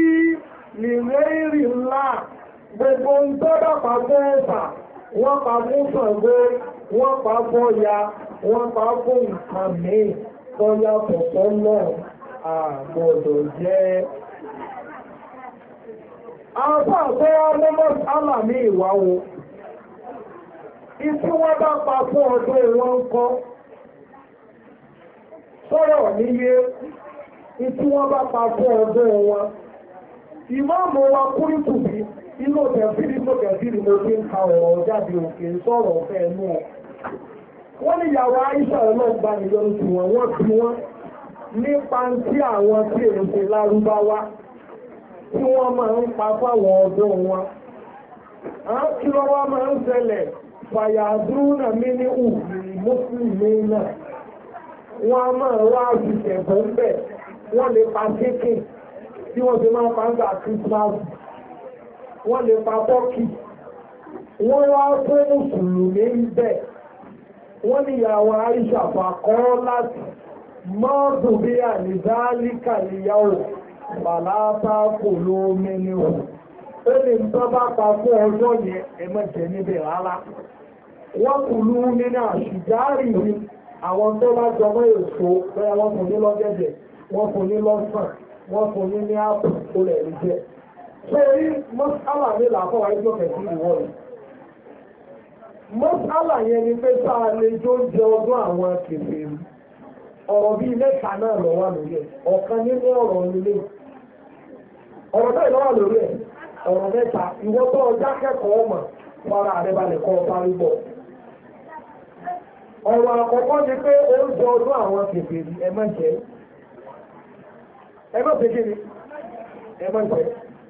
nìrẹ́rì ńlá. Gbogbo ń tọ́dà pa fún ẹ̀fà, wọ́n pa fún Ṣàngó, wọ́n pa fún Ọya, wọ́n pa fún nǹkan mìíràn. Tọ́lá pọ̀pọ̀ náà àgbọ̀dọ̀ jẹ́. Àwọn àpẹ́ ọlọ́mọ́ alàmì ìwà wo. Ìtí wọ́n bá pa fún ọdún wọn ń kọ́. Sọ́rọ̀ níye, ìtí wọ́n bá pa fún ọdún wọn. Ìmáàmù wa kúrìtù bí inú tẹ̀síìrì mo ti ń ka ọ̀rọ̀ jáde òkè sọ̀rọ̀ ọ̀fẹ́ ẹnu ọ̀. Wọ́n ní ìyàwó Aisha ọlọ́gbà ìyọnu tí wọ́n fi wọ́n nípa tí àwọn tí èdè lárúbáwá tí wọ́n máa ń pa fáwọn ọdún wọn. Kí lọ́wọ́ máa ń ṣẹlẹ̀ fàyàdúrúnà mí ní mùsùlùmí náà. Wọ́n á máa wá àjùṣẹ̀bọ̀ ń bẹ̀. Wọ́n lè pa chicken tí wọ́n ti máa ń pa ń gbà Christmas. Wọ́n lè pa turkey. Wọ́n wá fún mùsùlùmí ń bẹ̀. Wọ́n ní ìyàwó Aisha fàkọ́ láti mọ́ọ̀dù bí ànídáálíkà níyàwó bàlábá kò ló mẹ́ni ò. Ó lè ń tọ́ bá pa fún ọjọ́ yẹn ẹmọ́jẹ níbẹ̀ rárá. Wọ́n kù lú nínú àṣìjárì ní àwọn tó bá jọmọ́ èso bẹ́ẹ̀ wọ́n fún ní lọ́gẹ̀dẹ̀, wọ́n fún ní lọ́sàn, wọ́n fún ní ní àpò tó lẹ̀ rí jẹ́. Ṣé orí mọ́sálà ní làáfọ̀wá ẹjọ́ kẹ̀sí ìwọ́n Mọ́sálà yẹn ni pé sáà lè jó jẹ ọdún àwọn kèfèrí. Ọ̀rọ̀ bíi mẹ́ta náà lọ wà lórí ẹ̀. Ọ̀kan nínú ọ̀rọ̀ nílé. Ọ̀rọ̀ bẹ́ẹ̀ lọ́wọ́ lórí ẹ̀. Ọ̀rọ̀ mẹ́ta. Ìwọ tó ọjà kẹ́kọ̀ọ́ mọ̀ fara rẹ̀ balẹ̀ kọ́ parí bọ̀. Ọ̀rọ̀ àkọ́kọ́ ni pé oúnjẹ ọdún àwọn kèfèrí ẹ má jẹ. Ẹ má ṣe kí ni? Ẹ má jẹ.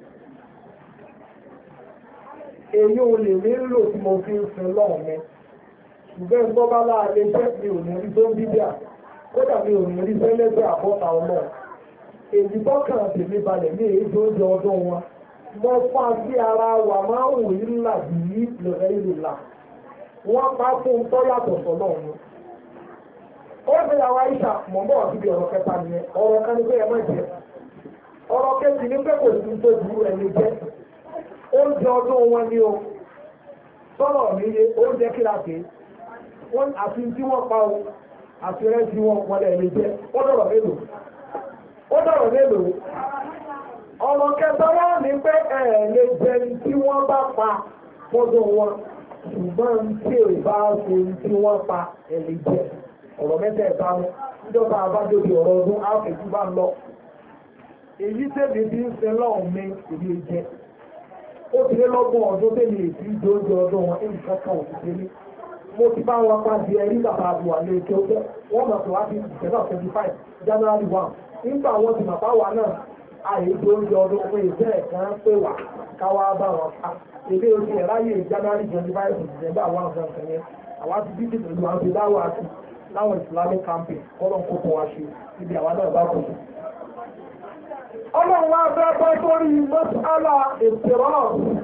Èyí ò lè rí lò tí mo fi ń sin lọ́ọ̀ mi. Ṣùgbọ́n gbọ́ bá láàrin jẹ́ mi ò ní rí tó ń bíbíà. kódà mi ò ní rí sẹ́lẹ́gbẹ́ àbọ́ta ọmọ èyí tọ́kàn tèmi balẹ̀ ní èyí tó ń jẹ ọdún wọn mo fà sí ara wà máa ń wò ńlá bìí lọ́rẹ́ ìlà wọ́n pa fún tọ́yàtọ̀ sọ́nà ọ̀hún. ó fẹ́ yàwá ìṣà mọ̀ bọ́ síbi ọ̀rọ̀ kẹta nìyẹn ọ̀rọ̀ kan ní pé ẹ má jẹ ọ̀rọ̀ kejì ní pé kò sí tó burú ẹni jẹ oúnjẹ ọdún wọn ni o sọ̀rọ̀ mi yé oúnjẹ kí la pè é wọ́n àti tí wọ́n pa o àti rẹ́ tí wọ́n wọlé ẹni jẹ ó dọ̀rọ̀ mélòó ọ̀rọ̀ kẹta wọ́n ní pé lè jẹni tí wọ́n bá pa fọ́dún wọn ṣùgbọ́n tí ò bá ṣe tí wọ́n pa lè jẹ ọ̀rọ̀ mẹ́tẹ̀ẹ̀ta wọn níjọba àbájọbí ọ̀rọ̀ ọdún áfẹ́jú bá ń lọ èyí tèmi bí ń sin lọ́hùn mi èmi jẹ ó ti lé lọ́gbọ̀n ọdún tèmi èsì ìjọ́jọ ọdún wọn èyí kankan òṣìṣẹ́ ní mo ti bá wọn pa di ẹrí bàbá àbúwà lè ké ọjọ́ wọ́n mọ̀ tó wá sí December 25 January 1 nígbà wọn ti màpá wa náà àìjọ oúnjẹ ọdún pé ìfẹ́ ẹ̀kan pé wà káwá bá wọn pa èdè oṣù ẹ̀ráyè January 25 December 1 ọ̀sán yẹn àwa ti dídì pẹ̀lú àwọn ti dáwọ́ àti láwọn Islamic campaign kọ́lọ̀ kó fún wa ṣe ibi àwa náà bá kù. ọlọ́run wá fẹ́ bọ́ sórí mọ́sálà ìṣirọ́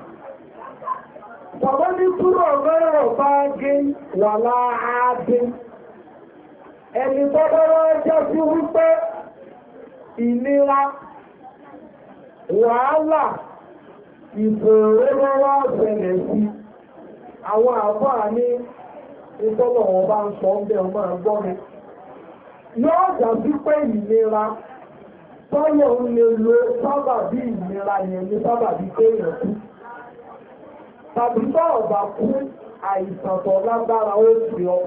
bàbá ní túrọ̀ mẹ́rọ̀ bá gé wà láàádé ẹni tó bọ́rọ̀ jẹ́ sí wípé ìnira wàhálà ìfòòró wá ṣẹlẹ̀ sí àwọn àbáà ní ìtọ́lọ̀ wọn bá ń sọ ń bẹ́ ọmọ ẹgbọ́n mi yóò jà sí pé ìnira tọ́lọ̀ ń lè lo sábàbí ìnira yẹn ní sábàbí kéèyàn kú tàbí bá ọ̀bà kú àìsàn tó lágbára ó sì ọ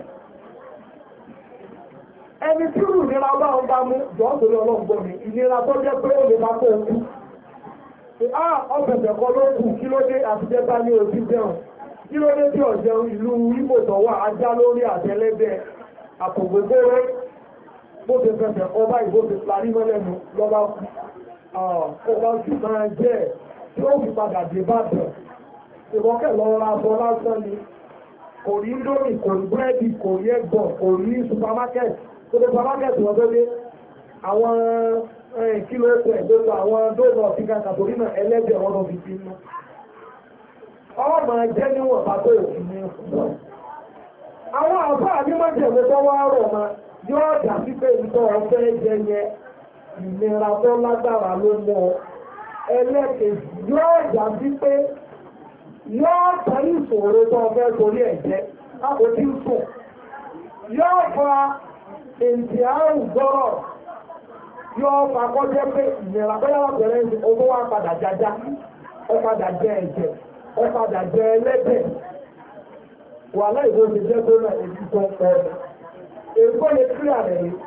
ẹni tí rù nira bá ń bá mú jọ́ torí ọlọ́gbọ́n mi ìnira tó jẹ́ pé ó lè bá kó kú ọ̀bẹ̀bẹ̀ kọ́ ló kù kí ló dé àtijẹ́ta ní ojú jẹun kí ló dé tí ọ̀jẹun ìlú Ìgbò tó wà ajá lórí àtẹlẹ́bẹ̀ àpògbogbo rẹ̀ bó ti fẹsẹ̀ kọ́ báyìí bó ti parí mọ́lẹ́nu lọ́ba ọba sì máa jẹ́ tí ó fi padà dé bàtẹ̀ ìwọ́kẹ̀ lọ ra aṣọ lásán ni kò rí lórí kò rí búrẹ́dì kò rí ẹ̀gbọ̀n kò rí supermarket tó dé supermarket wọ́n tó dé àwọn kílò ẹ̀kọ́ gbogbo àwọn dóòlù ọ̀fíkà kàtòrí náà ẹlẹ́bẹ̀ wọn lọ fi fi mú ọmọ jẹ́ níwọ̀n bá tó òfin ní àwọn àfáà ní májèlé tó wá rọ̀ ma yóò dà sí pé ìtọ́ ọ̀fẹ́ jẹ yẹn ìnira tó lágbára ló mọ́ ẹlẹ́kẹ̀ẹ́sì yóò dà sí pé yóò tẹ́ ìṣòro tó ọfẹ́ torí ẹ̀jẹ̀ lápòtí sùn yóò fa èdè àrùn gbọ́rọ̀ yóò fa kọjẹ́ pé ìnira bóyá wà bẹ̀rẹ̀ owó wa padà jájá ó padà jẹ ẹ̀jẹ̀ ó padà jẹ ẹlẹ́dẹ̀ wà láìwó ti jẹ́ tó náà èyí tó ń pọ̀ ọ́ èkó lè kí àrẹ̀ rí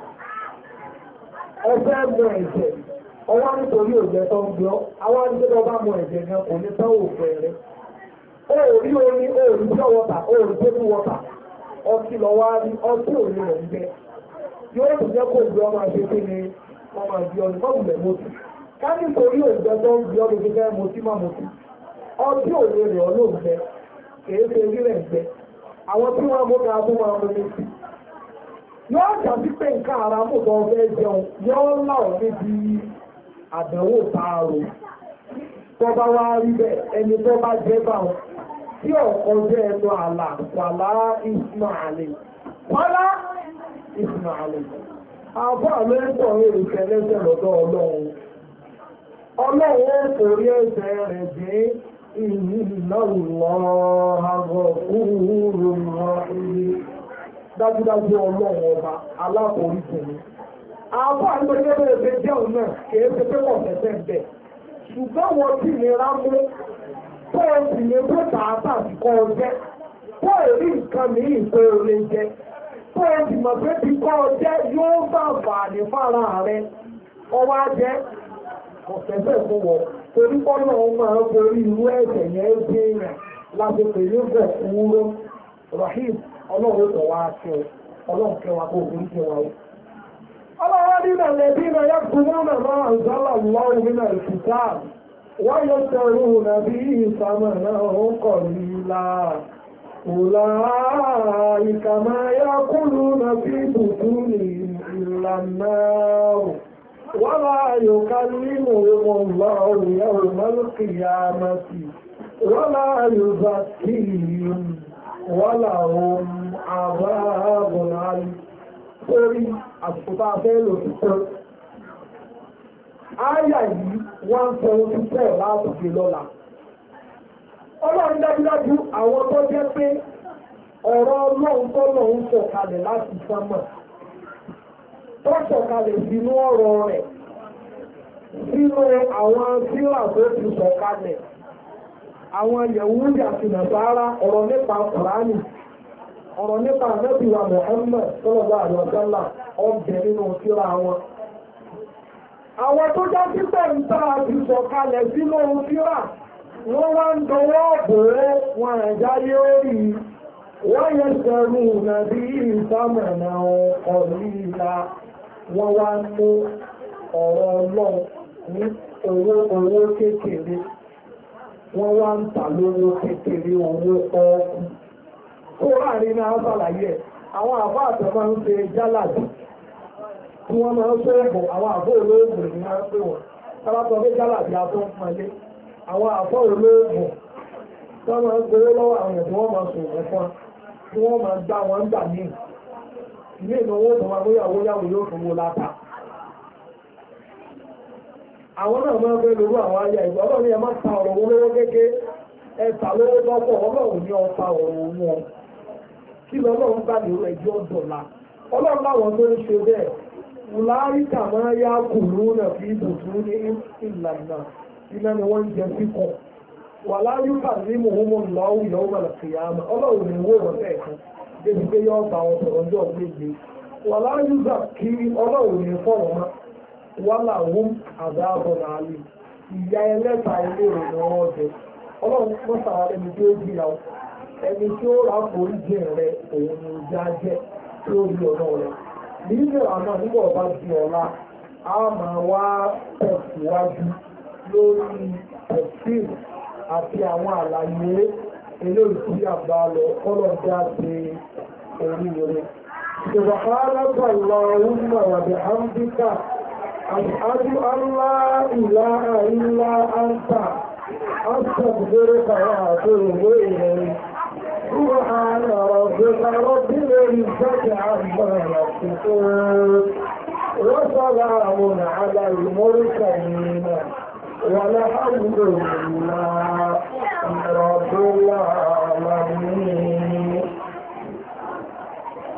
ọfẹ́ mọ ẹ̀jẹ̀ ọwọ́ nítorí òjẹ́ tó ń gbé ọ́ àwọn àdúgbò bá mọ ẹ̀jẹ̀ gan kò ní tán òfin rẹ̀ ó rí omi ó rí pure water ó rí table water ọtí lọ wá rí ọtí òní rẹ̀ ń bẹ yóò tún jẹ́ kó gbé ọmọ àṣẹ kí ni ọmọ àbí ọdún kọ́ gbùlẹ̀ mọ́tì ká nítorí òjẹ́ tó ń gbé ọdún fífẹ́ mọ́tì má mọ́tì ọtí òní rẹ̀ ọlọ́ọ̀fẹ́ kèé ṣe rí rẹ̀ ń bẹ àwọn tí wọ́n mú ká tó máa mú mi sí yóò jàbí pé nǹkan ara mú tó fẹ́ jẹun yóò láwọn níbi àdánwò tààrò tó bá wá rí bẹ́ẹ̀ ẹni tó bá jẹ́ báwọn tí ọ̀kọ́ jẹ́ ẹnu àlà wàlá ìsmáàlì wàlá ìsmáàlì àbọ̀ àlẹ́sọ̀ èrè kẹlẹ́sẹ̀ lọ́dọ̀ ọlọ́run ọlọ́run ó forí ẹsẹ̀ rẹ̀ dé dájúdájú ọlọ́run ọba aláforíjì ni. Àwọn àgbẹ̀gbẹ̀ ẹgbẹ̀ jẹun náà kìí ṣe pé wọ́n fẹ̀fẹ̀ ń bẹ̀. Ṣùgbọ́n wọn tí nira mú tó o sì lè bó tààtà sí kọ́ ọ jẹ́. Tó o rí nǹkan mìíràn pé o lè jẹ. Tó o sì mọ̀ pé bí kọ́ ọ jẹ́ yóò bá fààní fara rẹ̀. Ọwọ́ á jẹ́ ọ̀fẹ́fẹ́ fún wọn. Torí pọ́nà máa ń borí irú ẹ̀sẹ̀ yẹn gbé yàn láti pè ní bọ̀ kúrò. Rahim ọlọ́run tó wá ṣe ọlọ́run kẹwàá kó orí jẹ wa ó. ọlọ́run nínú ẹ̀lẹ́bí náà yẹ kú mọ́ náà máa ń sọ́lá lọ́rùn nínú ìfìta wọ́n yóò tẹ̀rù nàbí ìsàmà náà ń kọ̀ nílá òlà ìkàmá yá kúrú nàbí bùtú ní ìlú إلى النار ولا يكلمهم الله يوم القيامة ولا يزكيهم ولهم عذاب عليم. Orí àsìkò afẹ́ lò ti pẹ́. Áyà yìí wọ́n ń sọ ojú pẹ́ láti fi lọ́la. Ọlọ́run dájúdájú àwọn tó jẹ́ pé ọ̀rọ̀ ọlọ́run tó lọ́run sọ̀kalẹ̀ láti sánmọ̀. Tó sọ̀kalẹ̀ sínú ọ̀rọ̀ rẹ̀, sínú àwọn tírà tó ti sọ̀kalẹ̀. Àwọn Yẹ̀húdì àti Nàsárà ọ̀rọ̀ nípa Kùránì, ọ̀rọ̀ nípa Ànábì wa Muhammad sallallahu alaihi wasallam ọ̀bẹ̀ nínú tírà wọn. Àwọn tó já sí pẹ̀ǹtà àti sọ̀kalẹ̀ sínú tírà, wọ́n wá ń dọwọ́ bòó wọn àjáyé orí, wọ́n yẹ sẹ́rù nàbí ìsámẹ̀nà ọ̀rìnlá, wọ́n wá ń mú ọ̀rọ̀ Ọlọ́run ní owó kékeré. Wọ́n wá ń tà lówó kékeré owó ọkùn. Tó láàrin náà sàlàyé ẹ̀, àwọn àbá àtẹ̀ máa ń ṣe jálàdì. Tí wọ́n máa ń sọ ẹ̀bùn, àwọn àbó olóògùn ní máa ń pè wọ́n. Tábàtọ̀ pé jálàdì atọ́ ń pọnlé. Àwọn àbó olóògùn tí wọ́n máa ń gbowó lọ́wọ́ àwọn èèyàn tí wọ́n máa sọ ògùn fún, tí wọ́n máa dá wọn gbà ní. Ilé ìnáwó tó máa bóyá yáwó yóò fowó láta. Àwọn náà máa ń fẹ́ lórú àwọn ayé ìgbà ọlọ́run ni ẹ máa ta ọ̀rọ̀ owó lówó kéké, ẹ tà lówó lọ́pọ̀, ọlọ́run ní ọta ọ̀rọ̀ wọn. Kí lọ́lọ́run bá lè rẹ̀ jọ dọ̀la? Ọlọ́run láwọn tó ń ṣe bẹ́ẹ̀, Wùláríkà máa yá kùlú náà fi ibùsùn ní ìlànà iná ni wọ́n ń jẹ síkọ̀. Wà láyúkà ní mòhúnmọ́ lọ́wọ́ ìyàwó mọ̀lẹ̀ kìyàmà, ọlọ́run ní owó rọ̀ bẹ́ẹ̀ kan, débi pé yọ́ ta wọn sọ̀rọ̀ ọjọ́ gbégbé. Wà láyúkà kí ọlọ́run ní fọ́wọ́ máa wàhálà wọ́n àdáàbọ̀ nàálì ìyá ẹlẹ́ta ilé ìròyìn wọn jẹ ọlọ́run mọ́sàwá lẹ́ni tí ó jìyàwó ẹni tí ó rà forí jẹ rẹ òun ni ó já jẹ tí ó rí ọ̀nà rẹ nílẹ̀ àná nígbà ọba di ọ̀la a máa wá tẹ̀síwájú lórí ẹ̀sìn àti àwọn àlàyé eléyìí tí a bá lọ kọ́lọ̀ já sí oríire. Subhanaka Allahumma wa bihamdika أشهد أن لا إله إلا أنت أستغفرك وأتوب إليك سبحان ربك رب العزة عما يصفون وسلام على المرسلين والحمد لله رب العالمين.